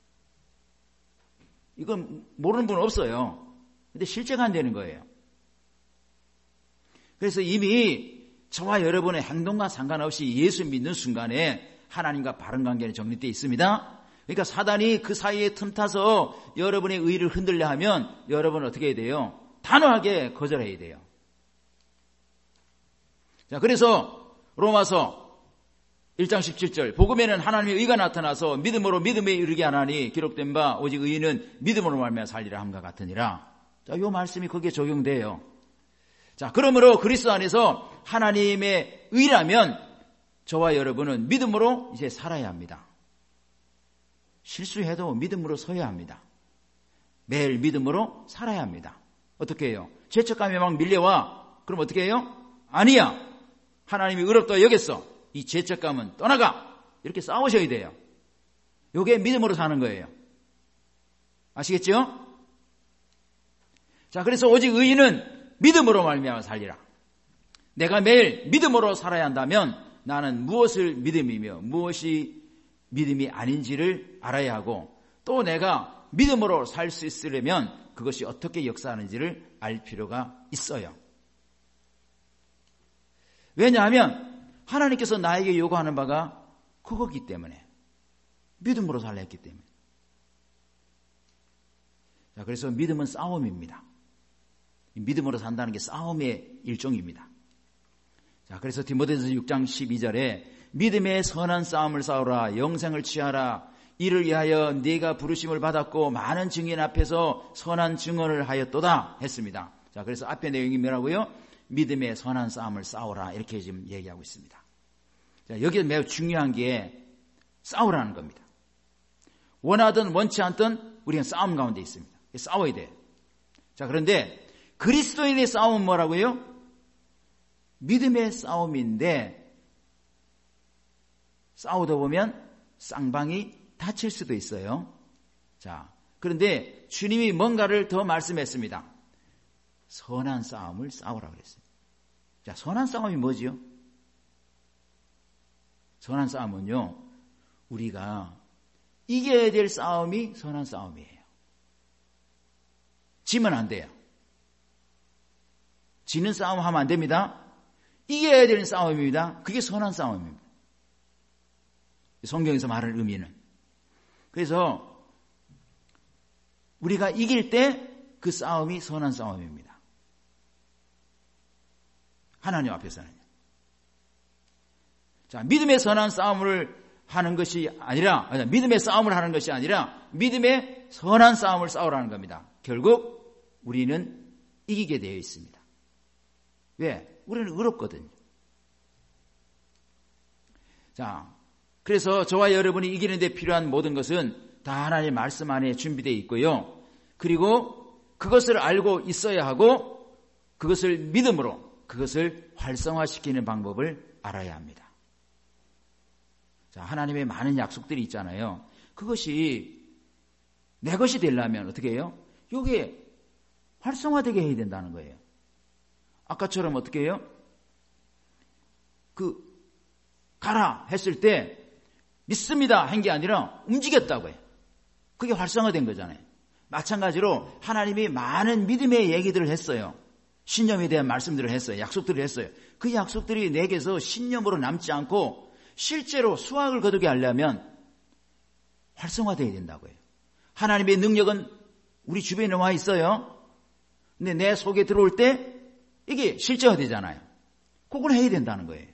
Speaker 1: 이건 모르는 분 없어요. 근데 실제가 안 되는 거예요. 그래서 이미 저와 여러분의 행동과 상관없이 예수 믿는 순간에 하나님과 바른 관계는 정립되어 있습니다. 그러니까 사단이 그 사이에 틈타서 여러분의 의의를 흔들려 하면 여러분은 어떻게 해야 돼요? 단호하게 거절해야 돼요. 자, 그래서 로마서 1장 17절 복음에는 하나님의 의가 나타나서 믿음으로 믿음에 이르게 하나니 기록된 바 오직 의인은 믿음으로 말미암아 살리라 함과 같으니라. 자, 요 말씀이 거기에 적용돼요. 자, 그러므로 그리스도 안에서 하나님의 의라면 저와 여러분은 믿음으로 이제 살아야 합니다. 실수해도 믿음으로 서야 합니다. 매일 믿음으로 살아야 합니다. 어떻게 해요? 죄책감이 막 밀려와. 그럼 어떻게 해요? 아니야. 하나님이 의롭다 여겼어. 이 죄책감은 떠나가. 이렇게 싸우셔야 돼요. 이게 믿음으로 사는 거예요. 아시겠죠? 자, 그래서 오직 의인은 믿음으로 말미암아 살리라. 내가 매일 믿음으로 살아야 한다면 나는 무엇을 믿음이며 무엇이 믿음이 아닌지를 알아야 하고 또 내가 믿음으로 살 수 있으려면 그것이 어떻게 역사하는지를 알 필요가 있어요. 왜냐하면 하나님께서 나에게 요구하는 바가 그거기 때문에 믿음으로 살라 했기 때문에. 자, 그래서 믿음은 싸움입니다. 믿음으로 산다는 게 싸움의 일종입니다. 자, 그래서 디모데전서 6장 12절에 믿음의 선한 싸움을 싸우라 영생을 취하라 이를 위하여 네가 부르심을 받았고 많은 증인 앞에서 선한 증언을 하였도다 했습니다. 자, 그래서 앞에 내용이 뭐라고요? 믿음의 선한 싸움을 싸우라 이렇게 지금 얘기하고 있습니다. 자, 여기에 매우 중요한 게 싸우라는 겁니다. 원하든 원치 않든 우리는 싸움 가운데 있습니다. 싸워야 돼요. 자, 그런데 그리스도인의 싸움은 뭐라고요? 믿음의 싸움인데 싸우다 보면 쌍방이 다칠 수도 있어요. 자, 그런데 주님이 뭔가를 더 말씀했습니다. 선한 싸움을 싸우라 그랬어요. 자, 선한 싸움이 뭐지요? 선한 싸움은요, 우리가 이겨야 될 싸움이 선한 싸움이에요. 지면 안 돼요. 지는 싸움 하면 안 됩니다. 이겨야 되는 싸움입니다. 그게 선한 싸움입니다. 성경에서 말하는 의미는. 그래서 우리가 이길 때 그 싸움이 선한 싸움입니다. 하나님 앞에서는. 자, 믿음의 선한 싸움을 하는 것이 아니라, 믿음의 싸움을 하는 것이 아니라 믿음의 선한 싸움을 싸우라는 겁니다. 결국 우리는 이기게 되어 있습니다. 왜? 우리는 의롭거든요. 자, 그래서 저와 여러분이 이기는 데 필요한 모든 것은 다 하나님의 말씀 안에 준비되어 있고요. 그리고 그것을 알고 있어야 하고 그것을 믿음으로 그것을 활성화시키는 방법을 알아야 합니다. 자, 하나님의 많은 약속들이 있잖아요. 그것이 내 것이 되려면 어떻게 해요? 이게 활성화되게 해야 된다는 거예요. 아까처럼 어떻게 해요? 가라 했을 때 믿습니다 한 게 아니라 움직였다고 해요. 그게 활성화된 거잖아요. 마찬가지로 하나님이 많은 믿음의 얘기들을 했어요. 신념에 대한 말씀들을 했어요. 약속들을 했어요. 그 약속들이 내게서 신념으로 남지 않고 실제로 수확을 거두게 하려면 활성화되어야 된다고 해요. 하나님의 능력은 우리 주변에 와 있어요. 근데 내 속에 들어올 때 이게 실제화되잖아요. 그걸 해야 된다는 거예요.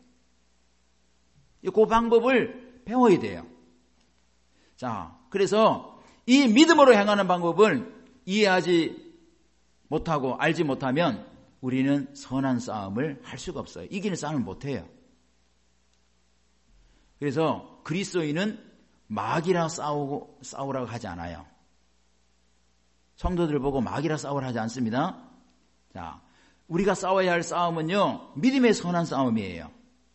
Speaker 1: 그 방법을 배워야 돼요. 자, 그래서 이 믿음으로 행하는 방법을 이해하지 못하고 알지 못하면 우리는 선한 싸움을 할 수가 없어요. 이기는 싸움을 못해요. 그래서 그리스도인은 막이라 싸우라고 하지 않아요. 성도들 보고 막이라 싸우라 하지 않습니다. 자, 우리가 싸워야 할 싸움은요, 믿음의 선한 싸움이에요.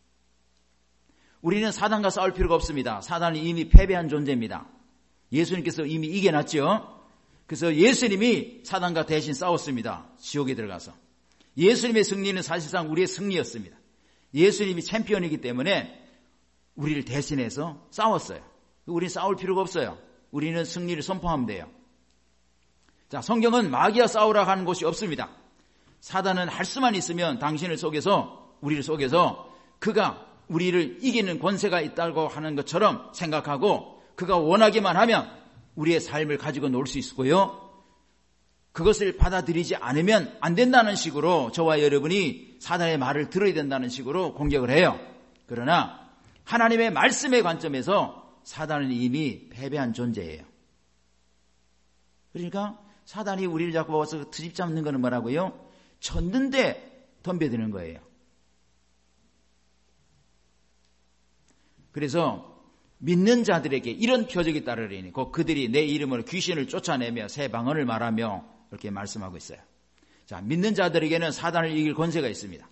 Speaker 1: 우리는 사단과 싸울 필요가 없습니다. 사단은 이미 패배한 존재입니다. 예수님께서 이미 이겨놨죠. 그래서 예수님이 사단과 대신 싸웠습니다. 지옥에 들어가서. 예수님의 승리는 사실상 우리의 승리였습니다. 예수님이 챔피언이기 때문에 우리를 대신해서 싸웠어요. 우리는 싸울 필요가 없어요. 우리는 승리를 선포하면 돼요. 자, 성경은 마귀와 싸우라 하는 곳이 없습니다. 사단은 할 수만 있으면 당신을 속여서, 우리를 속여서 그가 우리를 이기는 권세가 있다고 하는 것처럼 생각하고 그가 원하기만 하면 우리의 삶을 가지고 놀 수 있고요. 그것을 받아들이지 않으면 안 된다는 식으로 저와 여러분이 사단의 말을 들어야 된다는 식으로 공격을 해요. 그러나 하나님의 말씀의 관점에서 사단은 이미 패배한 존재예요. 그러니까 사단이 우리를 자꾸 와서 트집 잡는 거는 뭐라고요? 쳤는데 덤벼드는 거예요. 그래서 믿는 자들에게 이런 표적이 따르리니 곧 그들이 내 이름으로 귀신을 쫓아내며 새 방언을 말하며 이렇게 말씀하고 있어요. 자, 믿는 자들에게는 사단을 이길 권세가 있습니다.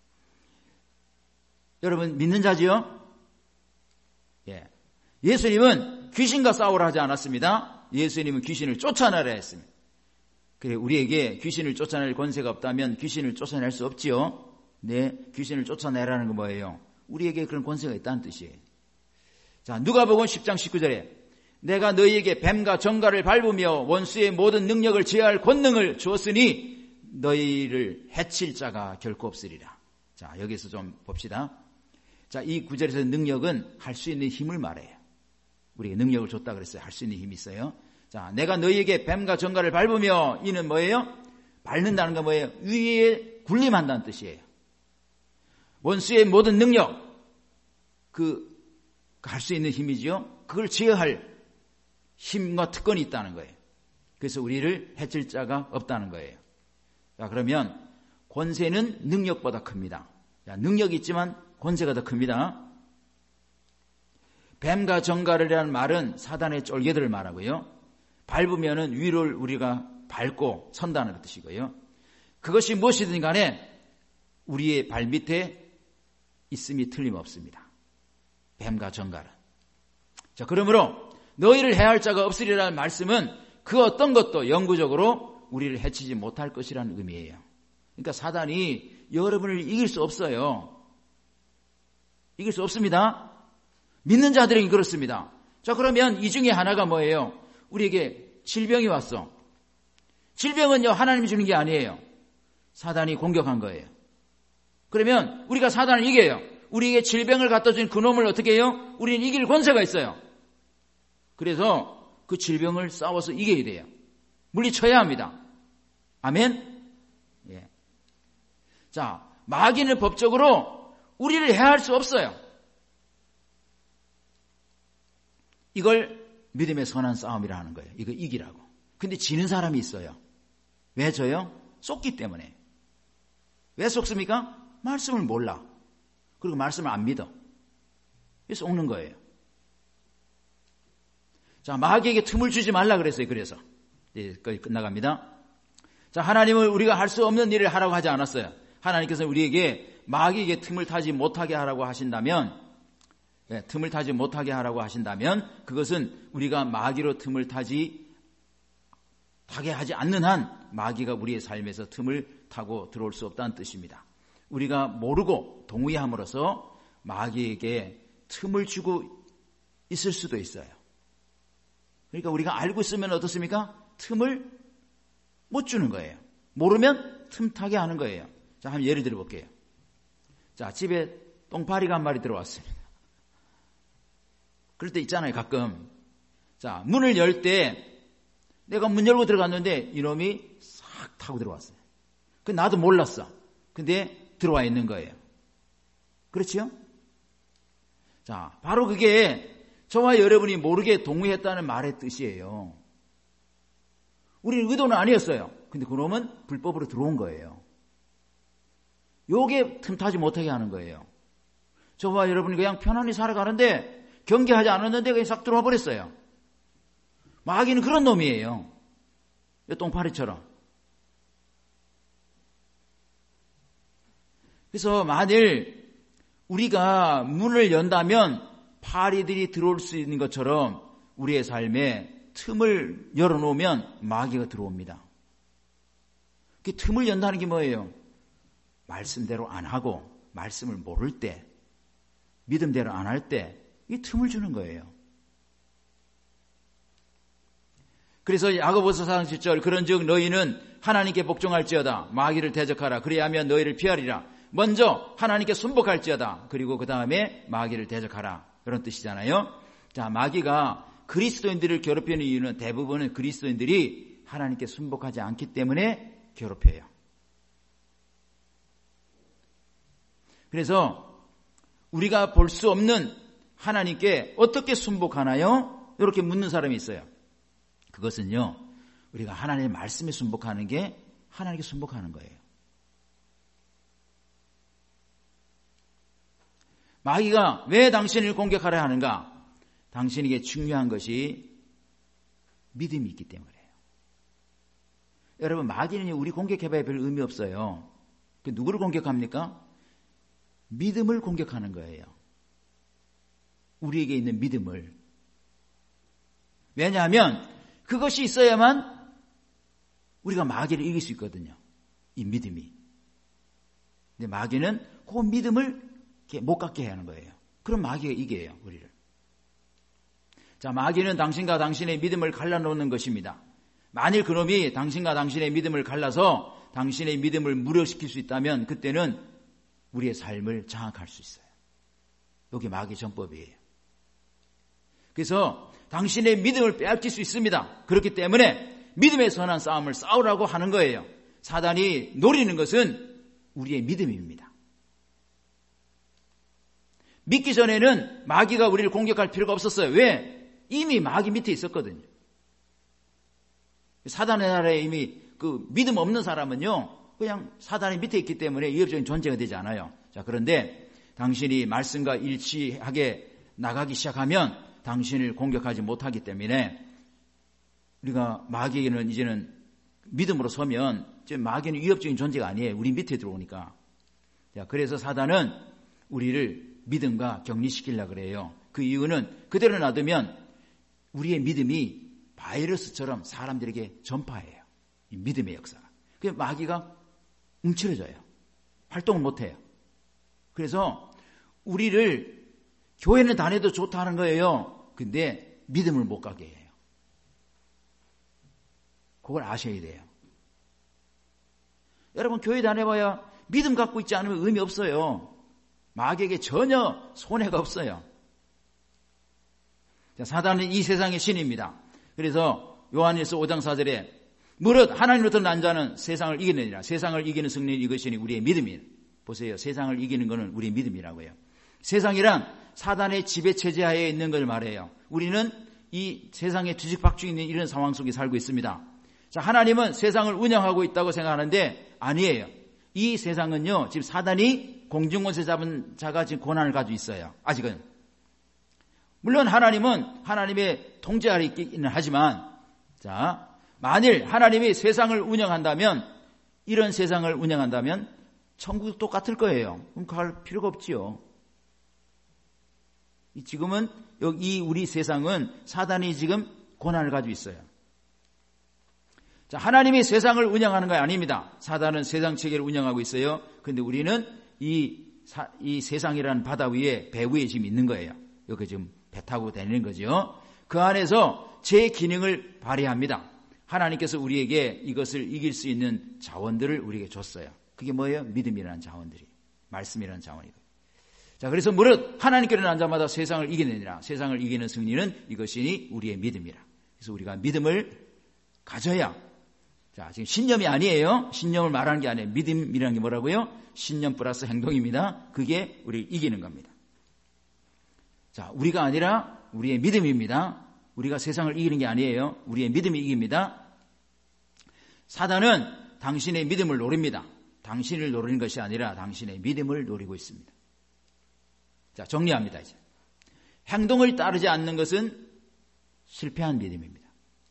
Speaker 1: 여러분 믿는 자지요? 예. 예수님은 귀신과 싸우라 하지 않았습니다. 예수님은 귀신을 쫓아내라 했습니다. 그래, 우리에게 귀신을 쫓아낼 권세가 없다면 귀신을 쫓아낼 수 없지요. 네, 귀신을 쫓아내라는 건 뭐예요? 우리에게 그런 권세가 있다는 뜻이에요. 자, 누가복음 10장 19절에 내가 너희에게 뱀과 정갈을 밟으며 원수의 모든 능력을 제어할 권능을 주었으니 너희를 해칠 자가 결코 없으리라. 자, 여기서 좀 봅시다. 자, 이 구절에서 능력은 할 수 있는 힘을 말해요. 우리에게 능력을 줬다 그랬어요. 할 수 있는 힘이 있어요. 자, 내가 너희에게 뱀과 정갈을 밟으며, 이는 뭐예요? 밟는다는 건 뭐예요? 위에 군림한다는 뜻이에요. 원수의 모든 능력, 할 수 있는 힘이죠. 그걸 제어할 힘과 특권이 있다는 거예요. 그래서 우리를 해칠 자가 없다는 거예요. 자, 그러면 권세는 능력보다 큽니다. 능력이 있지만 권세가 더 큽니다. 뱀과 정갈이라는 말은 사단의 쫄개들을 말하고요. 밟으면은 위를 우리가 밟고 선다는 뜻이고요. 그것이 무엇이든 간에 우리의 발밑에 있음이 틀림없습니다. 뱀과 정갈은. 자, 그러므로 너희를 해할 자가 없으리라는 말씀은 그 어떤 것도 영구적으로 우리를 해치지 못할 것이라는 의미예요. 그러니까 사단이 여러분을 이길 수 없어요. 이길 수 없습니다. 믿는 자들에게 그렇습니다. 자, 그러면 이 중에 하나가 뭐예요? 우리에게 질병이 왔어. 질병은요, 하나님이 주는 게 아니에요. 사단이 공격한 거예요. 그러면 우리가 사단을 이겨요. 우리에게 질병을 갖다 준 그놈을 어떻게 해요? 우리는 이길 권세가 있어요. 그래서 그 질병을 싸워서 이겨야 돼요. 물리쳐야 합니다. 아멘? 예. 자, 마귀는 법적으로 우리를 해할 수 없어요. 이걸 믿음의 선한 싸움이라 하는 거예요. 이거 이기라고. 근데 지는 사람이 있어요. 왜 져요? 속기 때문에. 왜 속습니까? 말씀을 몰라. 그리고 말씀을 안 믿어. 그래서 속는 거예요. 자, 마귀에게 틈을 주지 말라 그랬어요. 그래서 거의 끝나갑니다. 자, 하나님은 우리가 할 수 없는 일을 하라고 하지 않았어요. 하나님께서 우리에게 마귀에게 틈을 타지 못하게 하라고 하신다면, 틈을 타지 못하게 하라고 하신다면 그것은 우리가 마귀로 틈을 타게 하지 않는 한 마귀가 우리의 삶에서 틈을 타고 들어올 수 없다는 뜻입니다. 우리가 모르고 동의함으로써 마귀에게 틈을 주고 있을 수도 있어요. 그러니까 우리가 알고 있으면 어떻습니까? 틈을 못 주는 거예요. 모르면 틈 타게 하는 거예요. 자, 한번 예를 들어 볼게요. 자, 집에 똥파리가 한 마리 들어왔습니다. 그럴 때 있잖아요, 가끔. 자, 문을 열 때 내가 문 열고 들어갔는데 이놈이 싹 타고 들어왔어요. 그 나도 몰랐어. 근데 들어와 있는 거예요. 그렇지요? 자, 바로 그게 저와 여러분이 모르게 동의했다는 말의 뜻이에요. 우리는 의도는 아니었어요. 근데 그놈은 불법으로 들어온 거예요. 요게 틈타지 못하게 하는 거예요. 저와 여러분이 그냥 편안히 살아가는데 경계하지 않았는데 그냥 싹 들어와 버렸어요. 마귀는 그런 놈이에요. 똥파리처럼. 그래서 만일 우리가 문을 연다면 파리들이 들어올 수 있는 것처럼 우리의 삶에 틈을 열어놓으면 마귀가 들어옵니다. 그 틈을 연다는 게 뭐예요? 말씀대로 안 하고 말씀을 모를 때, 믿음대로 안 할 때 이 틈을 주는 거예요. 그래서 야고보서 4장 7절 그런즉 너희는 하나님께 복종할지어다 마귀를 대적하라 그래야 하면 너희를 피하리라. 먼저 하나님께 순복할지어다. 그리고 그 다음에 마귀를 대적하라. 그런 뜻이잖아요. 자, 마귀가 그리스도인들을 괴롭히는 이유는 대부분은 그리스도인들이 하나님께 순복하지 않기 때문에 괴롭혀요. 그래서 우리가 볼 수 없는 하나님께 어떻게 순복하나요? 이렇게 묻는 사람이 있어요. 그것은요, 우리가 하나님의 말씀에 순복하는 게 하나님께 순복하는 거예요. 마귀가 왜 당신을 공격하려 하는가? 당신에게 중요한 것이 믿음이 있기 때문이에요. 여러분, 마귀는 우리 공격해봐야 별 의미 없어요. 누구를 공격합니까? 믿음을 공격하는 거예요. 우리에게 있는 믿음을. 왜냐하면 그것이 있어야만 우리가 마귀를 이길 수 있거든요. 이 믿음이. 근데 마귀는 그 믿음을 못 갖게 하는 거예요. 그럼 마귀가 이겨요, 우리를. 자, 마귀는 당신과 당신의 믿음을 갈라놓는 것입니다. 만일 그놈이 당신과 당신의 믿음을 갈라서 당신의 믿음을 무력시킬 수 있다면 그때는 우리의 삶을 장악할 수 있어요. 이게 마귀 전법이에요. 그래서 당신의 믿음을 빼앗길 수 있습니다. 그렇기 때문에 믿음의 선한 싸움을 싸우라고 하는 거예요. 사단이 노리는 것은 우리의 믿음입니다. 믿기 전에는 마귀가 우리를 공격할 필요가 없었어요. 왜? 이미 마귀 밑에 있었거든요. 사단의 나라에 이미 그 믿음 없는 사람은요, 그냥 사단의 밑에 있기 때문에 위협적인 존재가 되지 않아요. 자, 그런데 당신이 말씀과 일치하게 나가기 시작하면 당신을 공격하지 못하기 때문에 우리가 마귀에게는 이제는 믿음으로 서면 이제 마귀는 위협적인 존재가 아니에요. 우리 밑에 들어오니까. 자, 그래서 사단은 우리를 믿음과 격리시키려고 그래요. 그 이유는 그대로 놔두면 우리의 믿음이 바이러스처럼 사람들에게 전파해요. 이 믿음의 역사가. 그래서 마귀가 움츠러져요. 활동을 못해요. 그래서 우리를 교회는 다녀도 좋다는 거예요. 근데 믿음을 못 가게 해요. 그걸 아셔야 돼요. 여러분 교회 다녀봐야 믿음 갖고 있지 않으면 의미 없어요. 마귀에게 전혀 손해가 없어요. 자, 사단은 이 세상의 신입니다. 그래서 요한일서 5장 4절에 무릇 하나님으로부터 난 자는 세상을 이기느니라. 세상을 이기는 승리는 이것이니 우리의 믿음이에요. 보세요. 세상을 이기는 것은 우리의 믿음이라고요. 세상이란 사단의 지배체제하에 있는 걸 말해요. 우리는 이 세상에 뒤죽박죽 있는 이런 상황 속에 살고 있습니다. 자, 하나님은 세상을 운영하고 있다고 생각하는데 아니에요. 이 세상은요, 지금 사단이 공중권세 잡은 자가 지금 권한을 가지고 있어요. 아직은. 물론 하나님은 하나님의 통제 아래 있기는 하지만, 자, 만일 하나님이 세상을 운영한다면, 이런 세상을 운영한다면 천국도 똑같을 거예요. 그럼 갈 필요가 없지요. 지금은 여기 우리 세상은 사단이 지금 권한을 가지고 있어요. 자, 하나님이 세상을 운영하는 거 아닙니다. 사단은 세상 체계를 운영하고 있어요. 그런데 우리는 이 세상이라는 바다 위에 배 위에 지금 있는 거예요. 여기 지금 배 타고 다니는 거죠. 그 안에서 제 기능을 발휘합니다. 하나님께서 우리에게 이것을 이길 수 있는 자원들을 우리에게 줬어요. 그게 뭐예요? 믿음이라는 자원들이. 말씀이라는 자원이고. 자, 그래서 무릇 하나님께로 난 자마다 세상을 이기느니라. 세상을 이기는 승리는 이것이니 우리의 믿음이라. 그래서 우리가 믿음을 가져야. 자, 지금 신념이 아니에요. 신념을 말하는 게 아니에요. 믿음이라는 게 뭐라고요? 신념 플러스 행동입니다. 그게 우리를 이기는 겁니다. 자, 우리가 아니라 우리의 믿음입니다. 우리가 세상을 이기는 게 아니에요. 우리의 믿음이 이깁니다. 사단은 당신의 믿음을 노립니다. 당신을 노리는 것이 아니라 당신의 믿음을 노리고 있습니다. 자, 정리합니다. 이제 행동을 따르지 않는 것은 실패한 믿음입니다.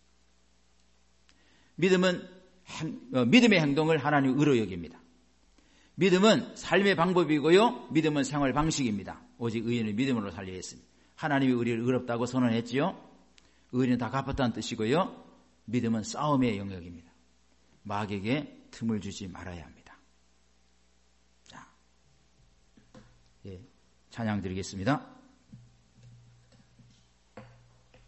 Speaker 1: 믿음의 행동을 하나님 의로 여깁니다. 믿음은 삶의 방법이고요. 믿음은 생활 방식입니다. 오직 의인은 믿음으로 살려야 했습니다. 하나님이 우리를 의롭다고 선언했지요. 의인은 다 갚았다는 뜻이고요. 믿음은 싸움의 영역입니다. 마귀에게 틈을 주지 말아야 합니다. 자, 예, 찬양 드리겠습니다.